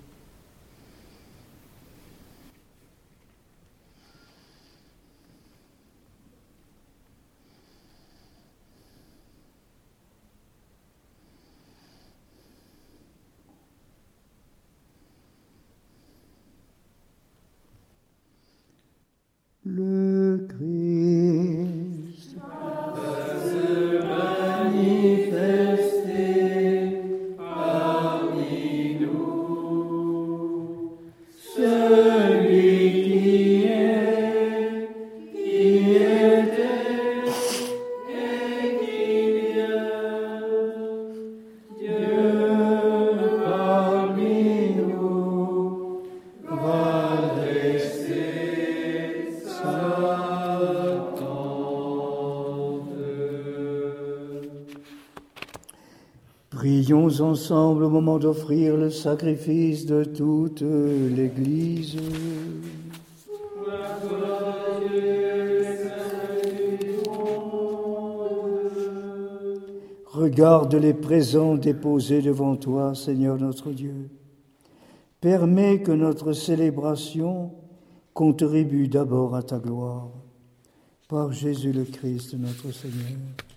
Le Christ Va se manifester parmi nous. Prions ensemble au moment d'offrir le sacrifice de toute l'Église. Regarde les présents déposés devant toi, Seigneur notre Dieu. Permets que notre célébration contribue d'abord à ta gloire. Par Jésus le Christ, notre Seigneur.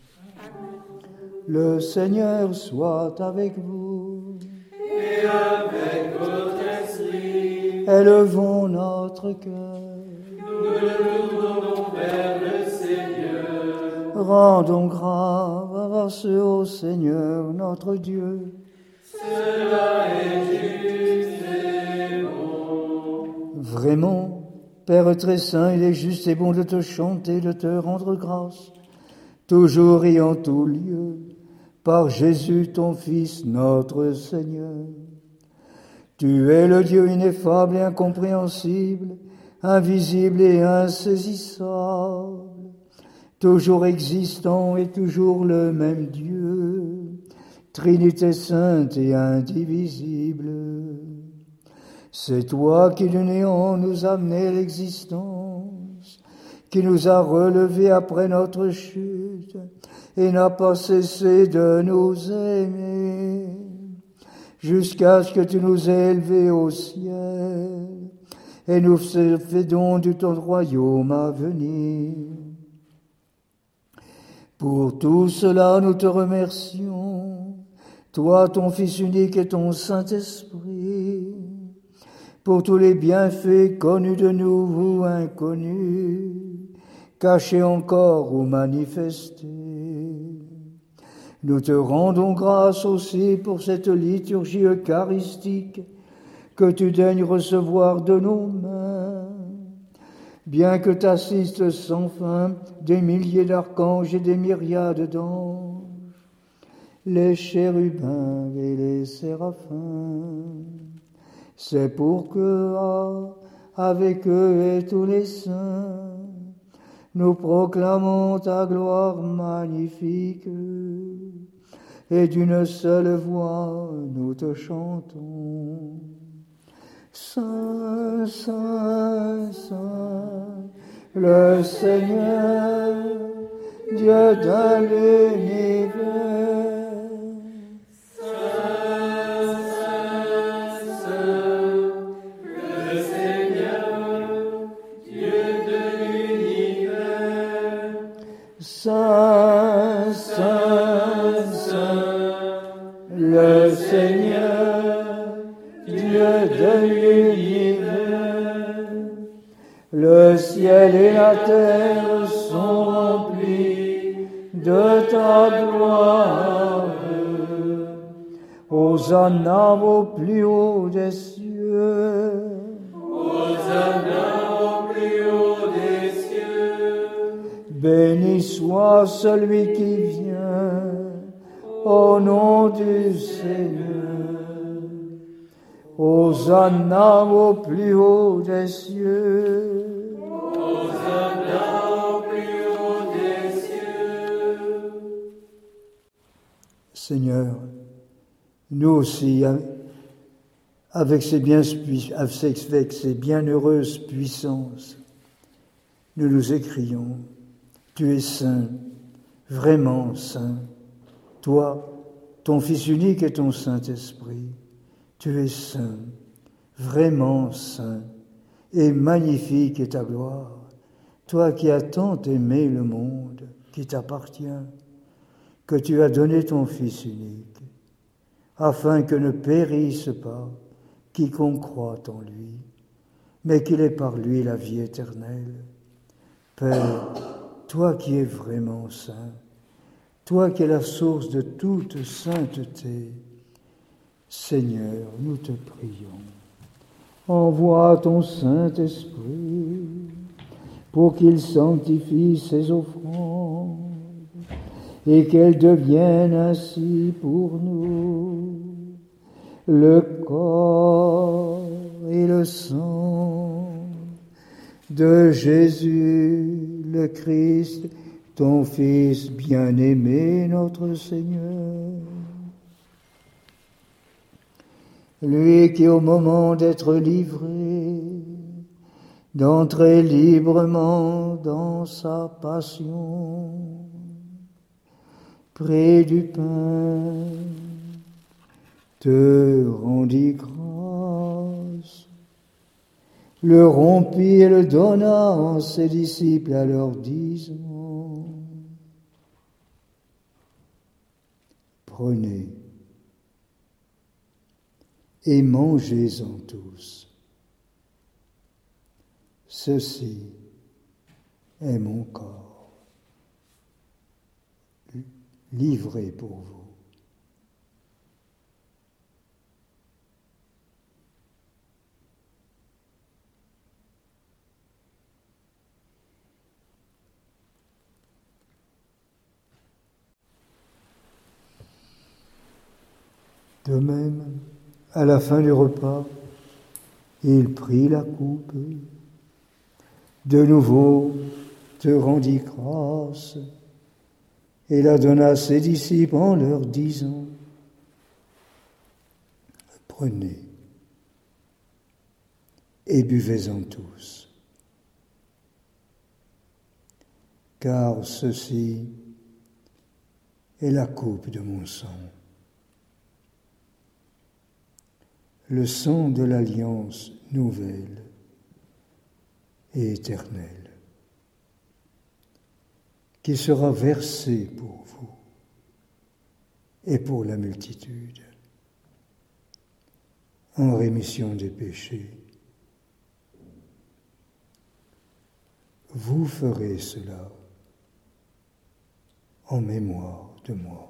Le Seigneur soit avec vous. Et avec votre esprit. Élevons notre cœur. Nous le tournons vers le Seigneur. Rendons grâce au Seigneur notre Dieu. Cela est juste et bon. Vraiment, Père très saint, il est juste et bon de te chanter, de te rendre grâce, toujours et en tout lieu, par Jésus ton Fils, notre Seigneur. Tu es le Dieu ineffable et incompréhensible, invisible et insaisissable, toujours existant et toujours le même Dieu, Trinité sainte et indivisible. C'est toi qui du néant nous as amené l'existence, qui nous a relevés après notre chute et n'a pas cessé de nous aimer, jusqu'à ce que tu nous aies élevés au ciel et nous fais don de ton royaume à venir. Pour tout cela, nous te remercions, toi, ton Fils unique et ton Saint-Esprit, pour tous les bienfaits connus de nous ou inconnus, cachés encore ou manifestés. Nous te rendons grâce aussi pour cette liturgie eucharistique que tu daignes recevoir de nos mains, bien que t'assistent sans fin des milliers d'archanges et des myriades d'anges, les chérubins et les séraphins. C'est pour que, avec eux et tous les saints, nous proclamons ta gloire magnifique, et d'une seule voix nous te chantons. Saint, Saint, Saint, le Seigneur, Dieu de l'univers. Saint, Saint, Saint, le Seigneur, Dieu de l'univers. Le ciel et la terre sont remplis de ta gloire. Hosanna au plus haut des cieux. Hosanna au plus haut des cieux. Béni soit celui qui vient au nom du Seigneur. Hosanna au plus haut des cieux. Hosanna au plus haut des cieux. Seigneur, nous aussi, avec ces bienheureuses puissances, nous nous écrions: tu es saint, vraiment saint, toi, ton Fils unique et ton Saint-Esprit. Tu es saint, vraiment saint, et magnifique est ta gloire, toi qui as tant aimé le monde qui t'appartient, que tu as donné ton Fils unique, afin que ne périsse pas quiconque croit en lui, mais qu'il ait par lui la vie éternelle. Père, toi qui es vraiment saint, toi qui es la source de toute sainteté, Seigneur, nous te prions, envoie ton Saint-Esprit pour qu'il sanctifie ces offrandes et qu'elles deviennent ainsi pour nous le corps et le sang de Jésus le Christ, ton Fils bien-aimé, notre Seigneur. lui qui au moment d'être livré, d'entrer librement dans sa passion, prit du pain, te rendit grâce, le rompit et le donna à ses disciples à leur disant, prenez et mangez-en tous. Ceci est mon corps, livré pour vous. De même, à la fin du repas, il prit la coupe, de nouveau te rendit grâce, et la donna à ses disciples en leur disant, prenez et buvez-en tous, car ceci est la coupe de mon sang, le sang de l'alliance nouvelle et éternelle, qui sera versé pour vous et pour la multitude, en rémission des péchés. Vous ferez cela en mémoire de moi.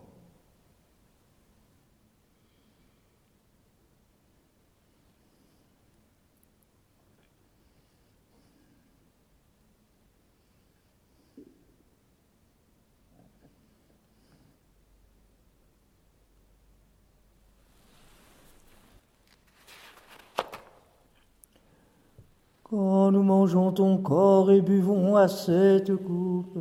Quand nous mangeons ton corps et buvons à cette coupe,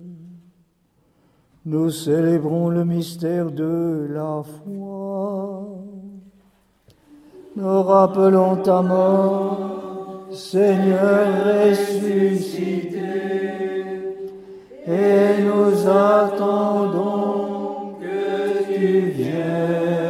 nous célébrons le mystère de la foi. Nous rappelons ta mort, Seigneur ressuscité, et nous attendons que tu viennes.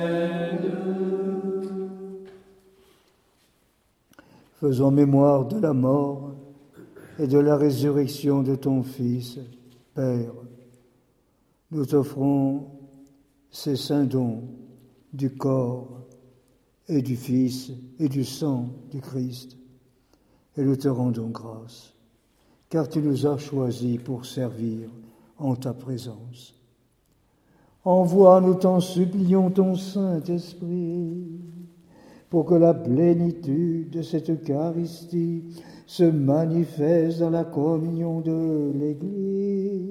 Faisons mémoire de la mort et de la résurrection de ton Fils, Père. Nous t'offrons ces saints dons du corps et du Fils et du sang du Christ, et nous te rendons grâce, car tu nous as choisis pour servir en ta présence. Envoie, nous t'en supplions, ton Saint-Esprit, pour que la plénitude de cette Eucharistie se manifeste dans la communion de l'Église.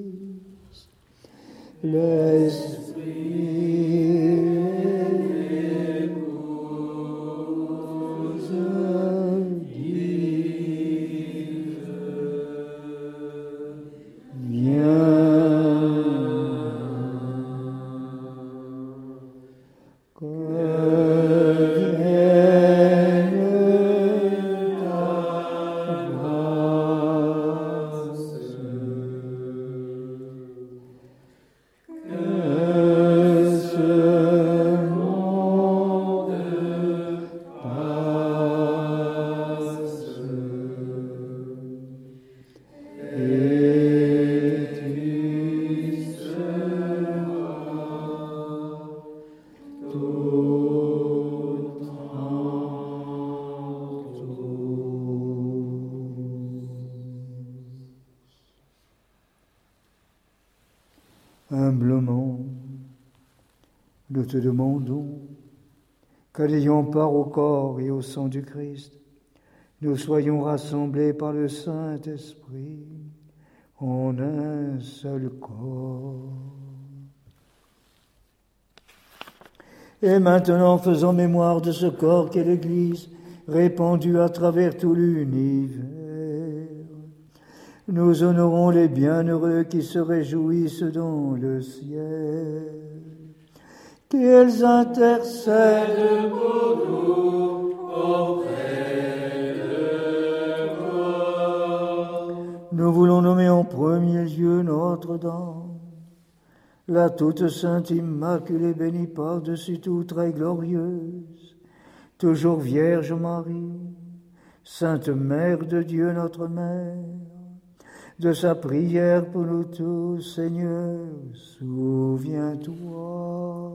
L'Esprit épouse dit, viens. Humblement, nous te demandons qu'en ayant part au corps et au sang du Christ, nous soyons rassemblés par le Saint-Esprit en un seul corps. Et maintenant, faisons mémoire de ce corps qu'est l'Église, répandu à travers tout l'univers. Nous honorons les bienheureux qui se réjouissent dans le ciel, Qu'ils intercèdent pour nous auprès de toi. Nous voulons nommer en premier lieu Notre-Dame, la toute sainte Immaculée bénie par-dessus tout, très glorieuse, toujours Vierge Marie, Sainte Mère de Dieu, notre Mère. De sa prière pour nous tous, Seigneur, souviens-toi.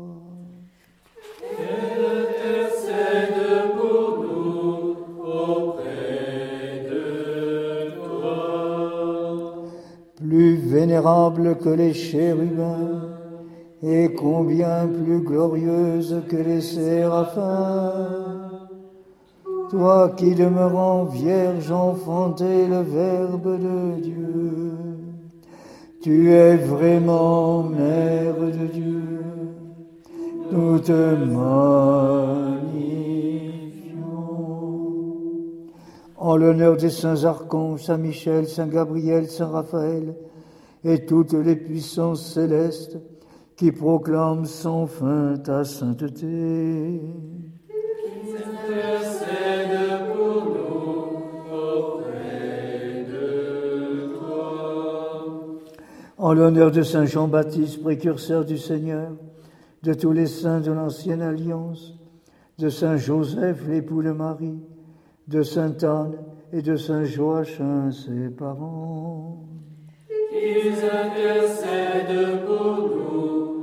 Elle intercède pour nous auprès de toi. Plus vénérable que les chérubins, et combien plus glorieuse que les séraphins, toi qui demeurant vierge enfantée le Verbe de Dieu, tu es vraiment Mère de Dieu. Nous te magnifions. En l'honneur des saints archanges, Saint Michel, Saint Gabriel, Saint Raphaël, et toutes les puissances célestes qui proclament sans fin ta sainteté. Intercède pour nous auprès de toi. En l'honneur de Saint Jean-Baptiste, précurseur du Seigneur, de tous les saints de l'Ancienne Alliance, de Saint Joseph, l'époux de Marie, de Sainte Anne et de Saint Joachim, ses parents. Qu'ils intercèdent pour nous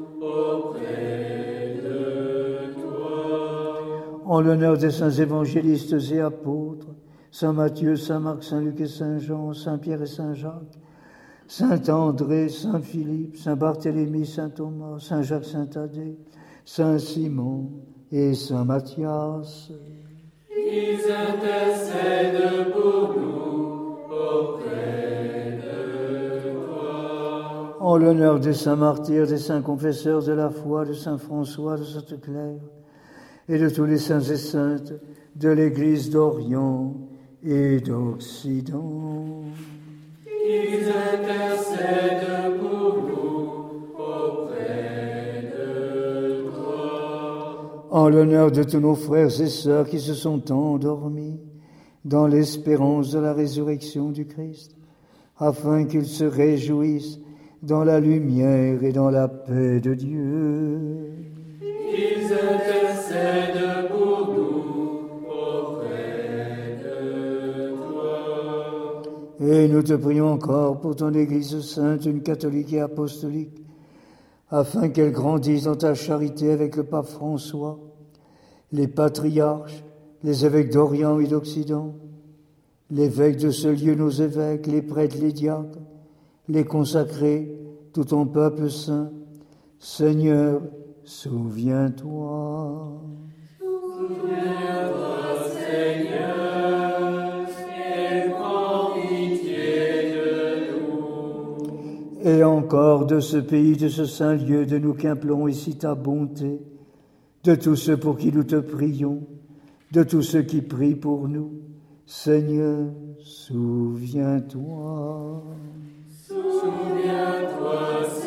auprès de toi. En l'honneur des saints évangélistes et apôtres, Saint Matthieu, Saint Marc, Saint Luc et Saint Jean, Saint Pierre et Saint Jacques, Saint André, Saint Philippe, Saint Barthélemy, Saint Thomas, Saint Jacques, Saint Thaddée, Saint Simon et Saint Matthias. Qu'ils intercèdent pour nous auprès de toi. En l'honneur des saints martyrs, des saints confesseurs de la foi, de Saint François, de Sainte Claire, et de tous les saints et saintes de l'Église d'Orient et d'Occident. Qu'ils intercèdent pour nous auprès de toi. En l'honneur de tous nos frères et sœurs qui se sont endormis dans l'espérance de la résurrection du Christ, afin qu'ils se réjouissent dans la lumière et dans la paix de Dieu. Qu'ils intercèdent pour nous auprès de toi. Et nous te prions encore pour ton Église sainte, une catholique et apostolique, afin qu'elle grandisse dans ta charité avec le pape François, les patriarches, les évêques d'Orient et d'Occident, l'évêque de ce lieu, nos évêques, les prêtres, les diacres, les consacrés, tout ton peuple saint. Seigneur, souviens-toi. Souviens-toi, Seigneur, et prends pitié de nous. Et encore de ce pays, de ce saint lieu, de nous qu'implorons ici ta bonté, de tous ceux pour qui nous te prions, de tous ceux qui prient pour nous. Seigneur, souviens-toi. Souviens-toi,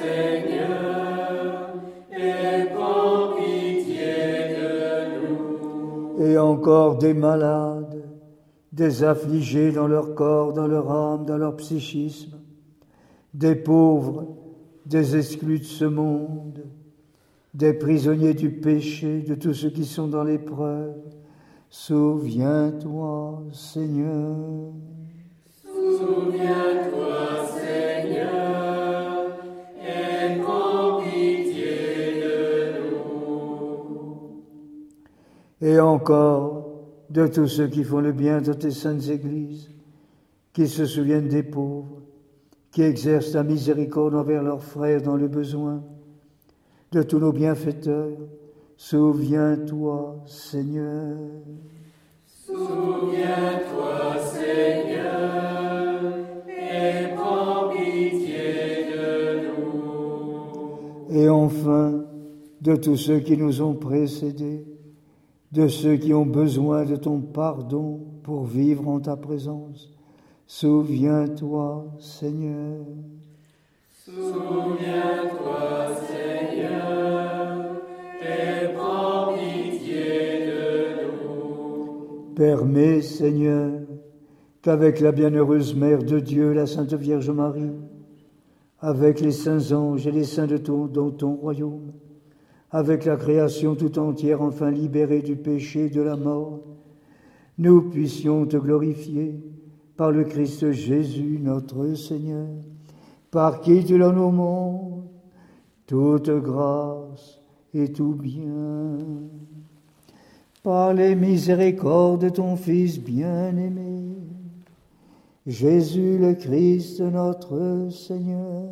Seigneur, et prends pitié de nous. Et encore des malades, des affligés dans leur corps, dans leur âme, dans leur psychisme, des pauvres, des exclus de ce monde, des prisonniers du péché, de tous ceux qui sont dans l'épreuve. Souviens-toi, Seigneur. Souviens-toi, Seigneur, et prends pitié de nous. Et encore de tous ceux qui font le bien de tes saintes églises, qui se souviennent des pauvres, qui exercent la miséricorde envers leurs frères dans le besoin, de tous nos bienfaiteurs. Souviens-toi, Seigneur. Souviens-toi, Seigneur, et prends pitié de nous. Et enfin, de tous ceux qui nous ont précédés, de ceux qui ont besoin de ton pardon pour vivre en ta présence. Souviens-toi, Seigneur. Souviens-toi, Seigneur, et prends pitié de nous. Permets, Seigneur, qu'avec la bienheureuse Mère de Dieu, la Sainte Vierge Marie, avec les saints anges et les saints dans ton royaume, avec la création tout entière enfin libérée du péché et de la mort, nous puissions te glorifier par le Christ Jésus notre Seigneur, par qui tu donnes au monde toute grâce et tout bien. Par les miséricordes de ton Fils bien-aimé, Jésus le Christ notre Seigneur,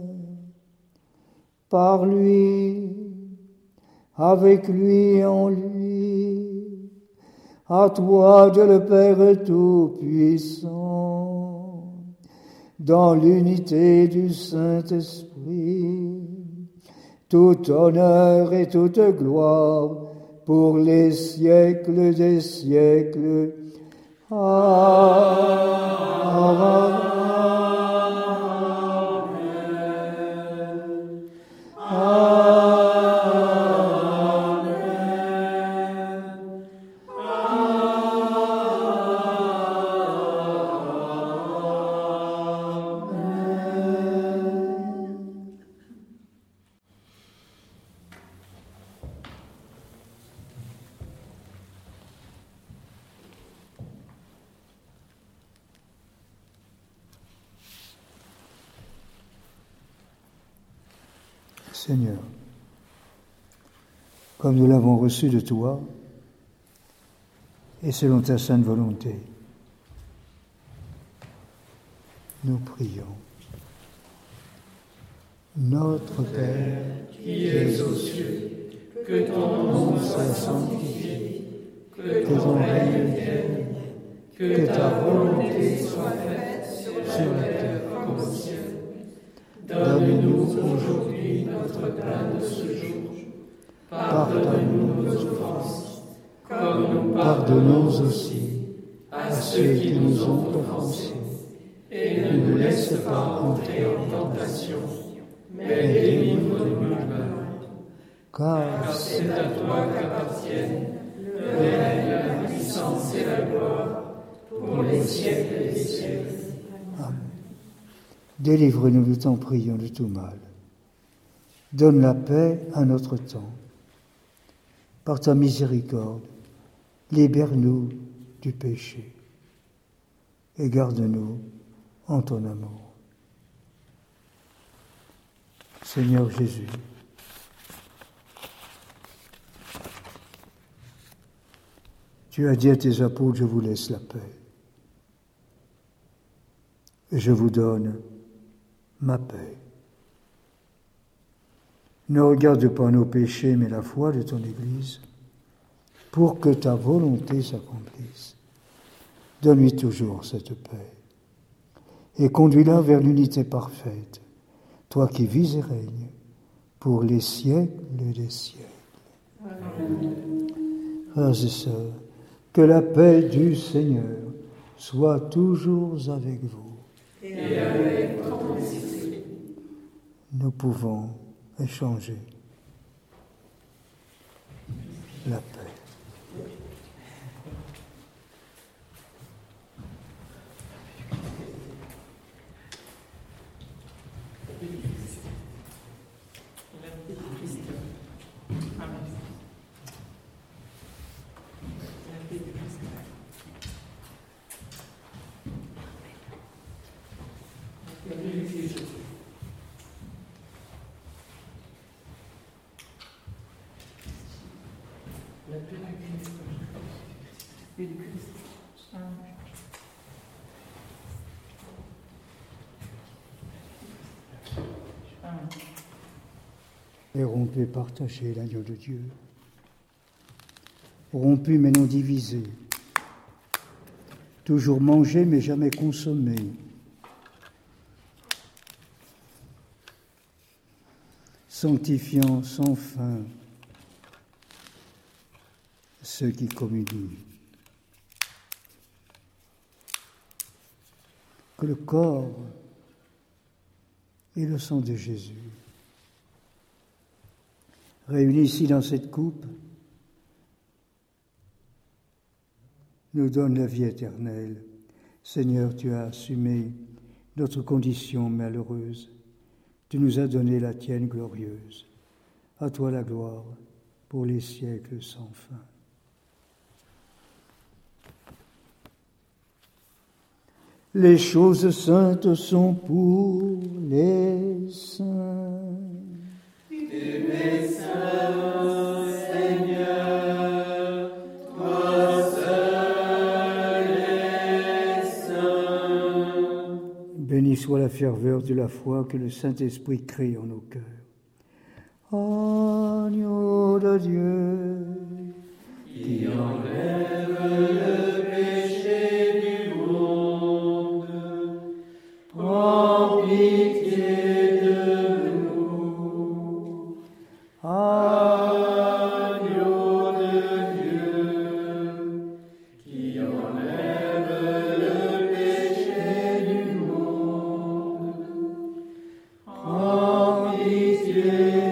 par lui, avec lui et en lui, à toi Dieu le Père Tout-Puissant, dans l'unité du Saint-Esprit, tout honneur et toute gloire pour les siècles des siècles. Amen. Seigneur, comme nous l'avons reçu de toi, et selon ta sainte volonté, nous prions. Notre Père, qui es aux cieux, que ton nom soit sanctifié, que ton règne vienne, que ta volonté soit faite sur la terre comme au ciel. Donne-nous aujourd'hui notre pain de ce jour. Pardonne-nous nos offenses, comme nous pardonnons aussi à ceux qui nous ont offensés. Et ne nous laisse pas entrer en tentation, mais délivre-nous du mal. Car c'est à toi qu'appartiennent le règne, la puissance et la gloire, pour les siècles des siècles. Amen. Délivre-nous, nous t'en prions, de tout mal. Donne la paix à notre temps. Par ta miséricorde, libère-nous du péché et garde-nous en ton amour. Seigneur Jésus, tu as dit à tes apôtres, je vous laisse la paix. Et je vous donne ma paix. Ne regarde pas nos péchés, mais la foi de ton Église, pour que ta volonté s'accomplisse. Donne-lui toujours cette paix, et conduis-la vers l'unité parfaite, toi qui vis et règnes pour les siècles des siècles. Amen. Frères et sœurs, que la paix du Seigneur soit toujours avec vous. Et avec ton esprit. Nous pouvons échanger la paix. Et rompu et partagé l'agneau de Dieu. Rompu mais non divisé. Toujours mangé mais jamais consommé. Sanctifiant sans fin ceux qui communient. Que le corps et le sang de Jésus réunis ici dans cette coupe, nous donne la vie éternelle. Seigneur, tu as assumé notre condition malheureuse. Tu nous as donné la tienne glorieuse. À toi la gloire pour les siècles sans fin. Les choses saintes sont pour les saints. Les saints, Seigneur, toi seul es saint. Béni soit la ferveur de la foi que le Saint-Esprit crée en nos cœurs. Agneau de Dieu, qui enlève le péché du monde, prends pitié de nous. Agneau de Dieu, qui enlève le péché du monde, prends pitié de nous.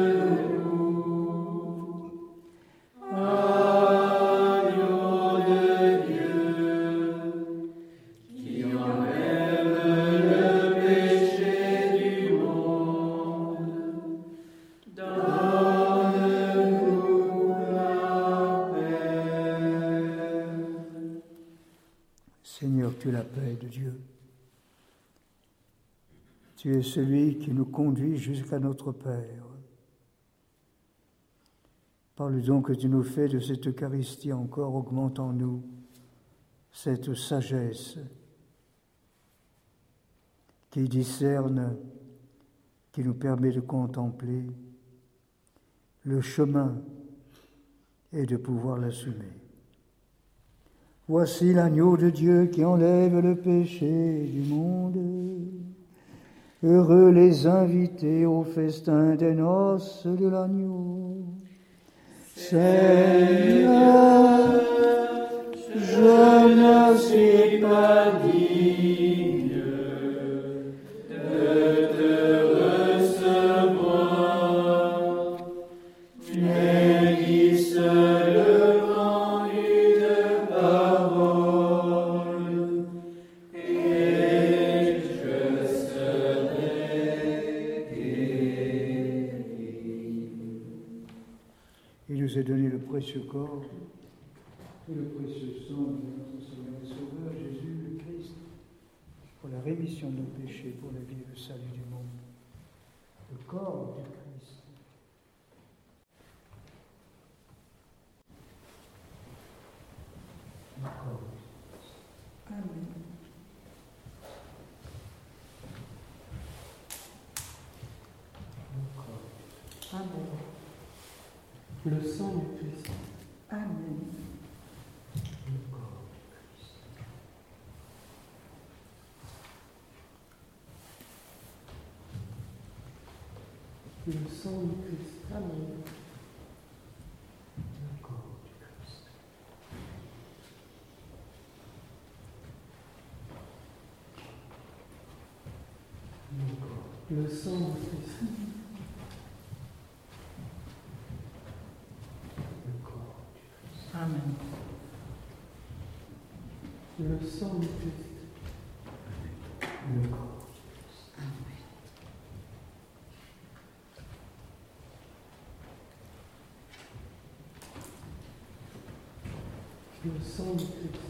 Seigneur, tu es la paix de Dieu. Tu es celui qui nous conduit jusqu'à notre Père. Par le don que tu nous fais de cette Eucharistie encore, augmente en nous cette sagesse qui discerne, qui nous permet de contempler le chemin et de pouvoir l'assumer. Voici l'agneau de Dieu qui enlève le péché du monde. Heureux les invités au festin des noces de l'agneau. Seigneur, je ne suis pas digne de te recevoir, mais dis seulement une parole, et je serai guéri. Il nous a donné le précieux corps et le précieux sang de notre Seigneur et Sauveur Jésus le Christ, pour la rémission de nos péchés, pour la vie et le salut du monde. Le corps du Christ. Le corps du Christ. Amen. Le corps du Christ. Amen. Le sang du Christ. Amen. Le corps du Christ. Le sang du Christ. Amen. Le corps du Christ. Le sang du Christ. Le corps du Christ. Amen. Le sang du Christ. Le corps. Le sang du Christ.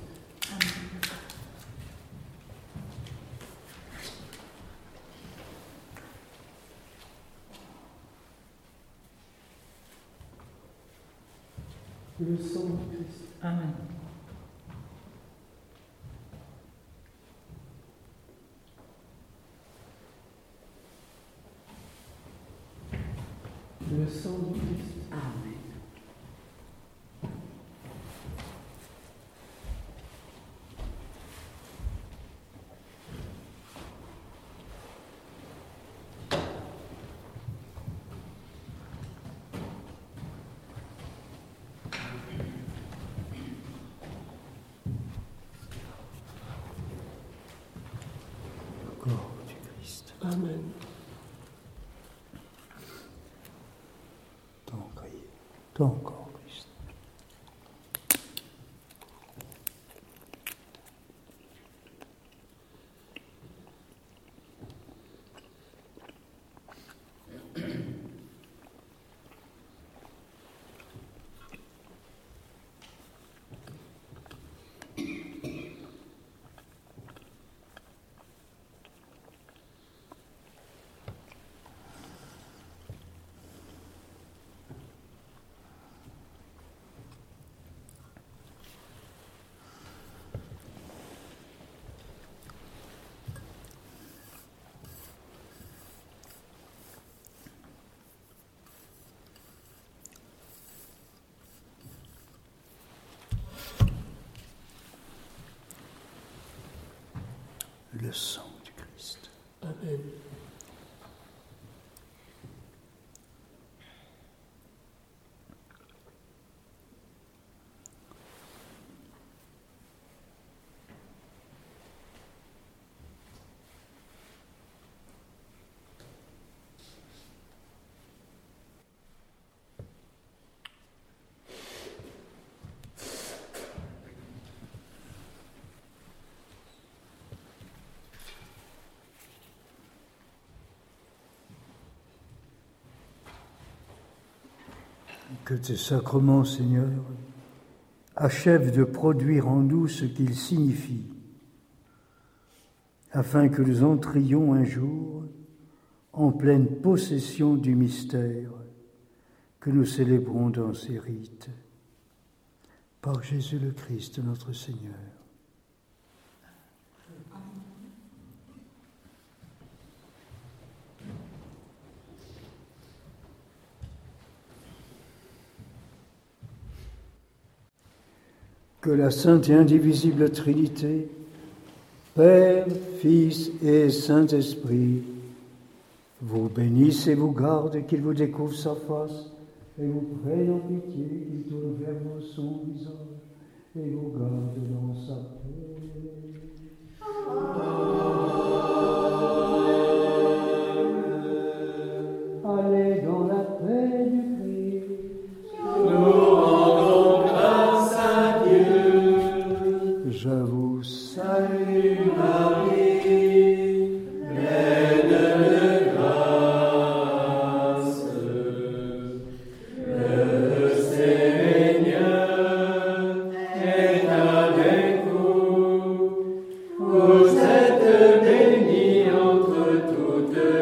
Le sang du Christ. Amen. Le sang du Christ. Amen. Corps du Christ. Amen. Dans Toi encore, Christ. Le sang du Christ. Amen. Que tes sacrements, Seigneur, achèvent de produire en nous ce qu'ils signifient, afin que nous entrions un jour en pleine possession du mystère que nous célébrons dans ces rites. Par Jésus le Christ, notre Seigneur. Que la Sainte et indivisible Trinité, Père, Fils et Saint-Esprit, vous bénisse et vous garde, et qu'il vous découvre sa face, et vous prenne en pitié, qu'il tourne vers vous son visage, et vous garde dans sa paix. Allez dans la paix du Christ. Je vous salue, Marie, pleine de grâce. Le Seigneur est avec vous. Vous êtes bénie entre toutes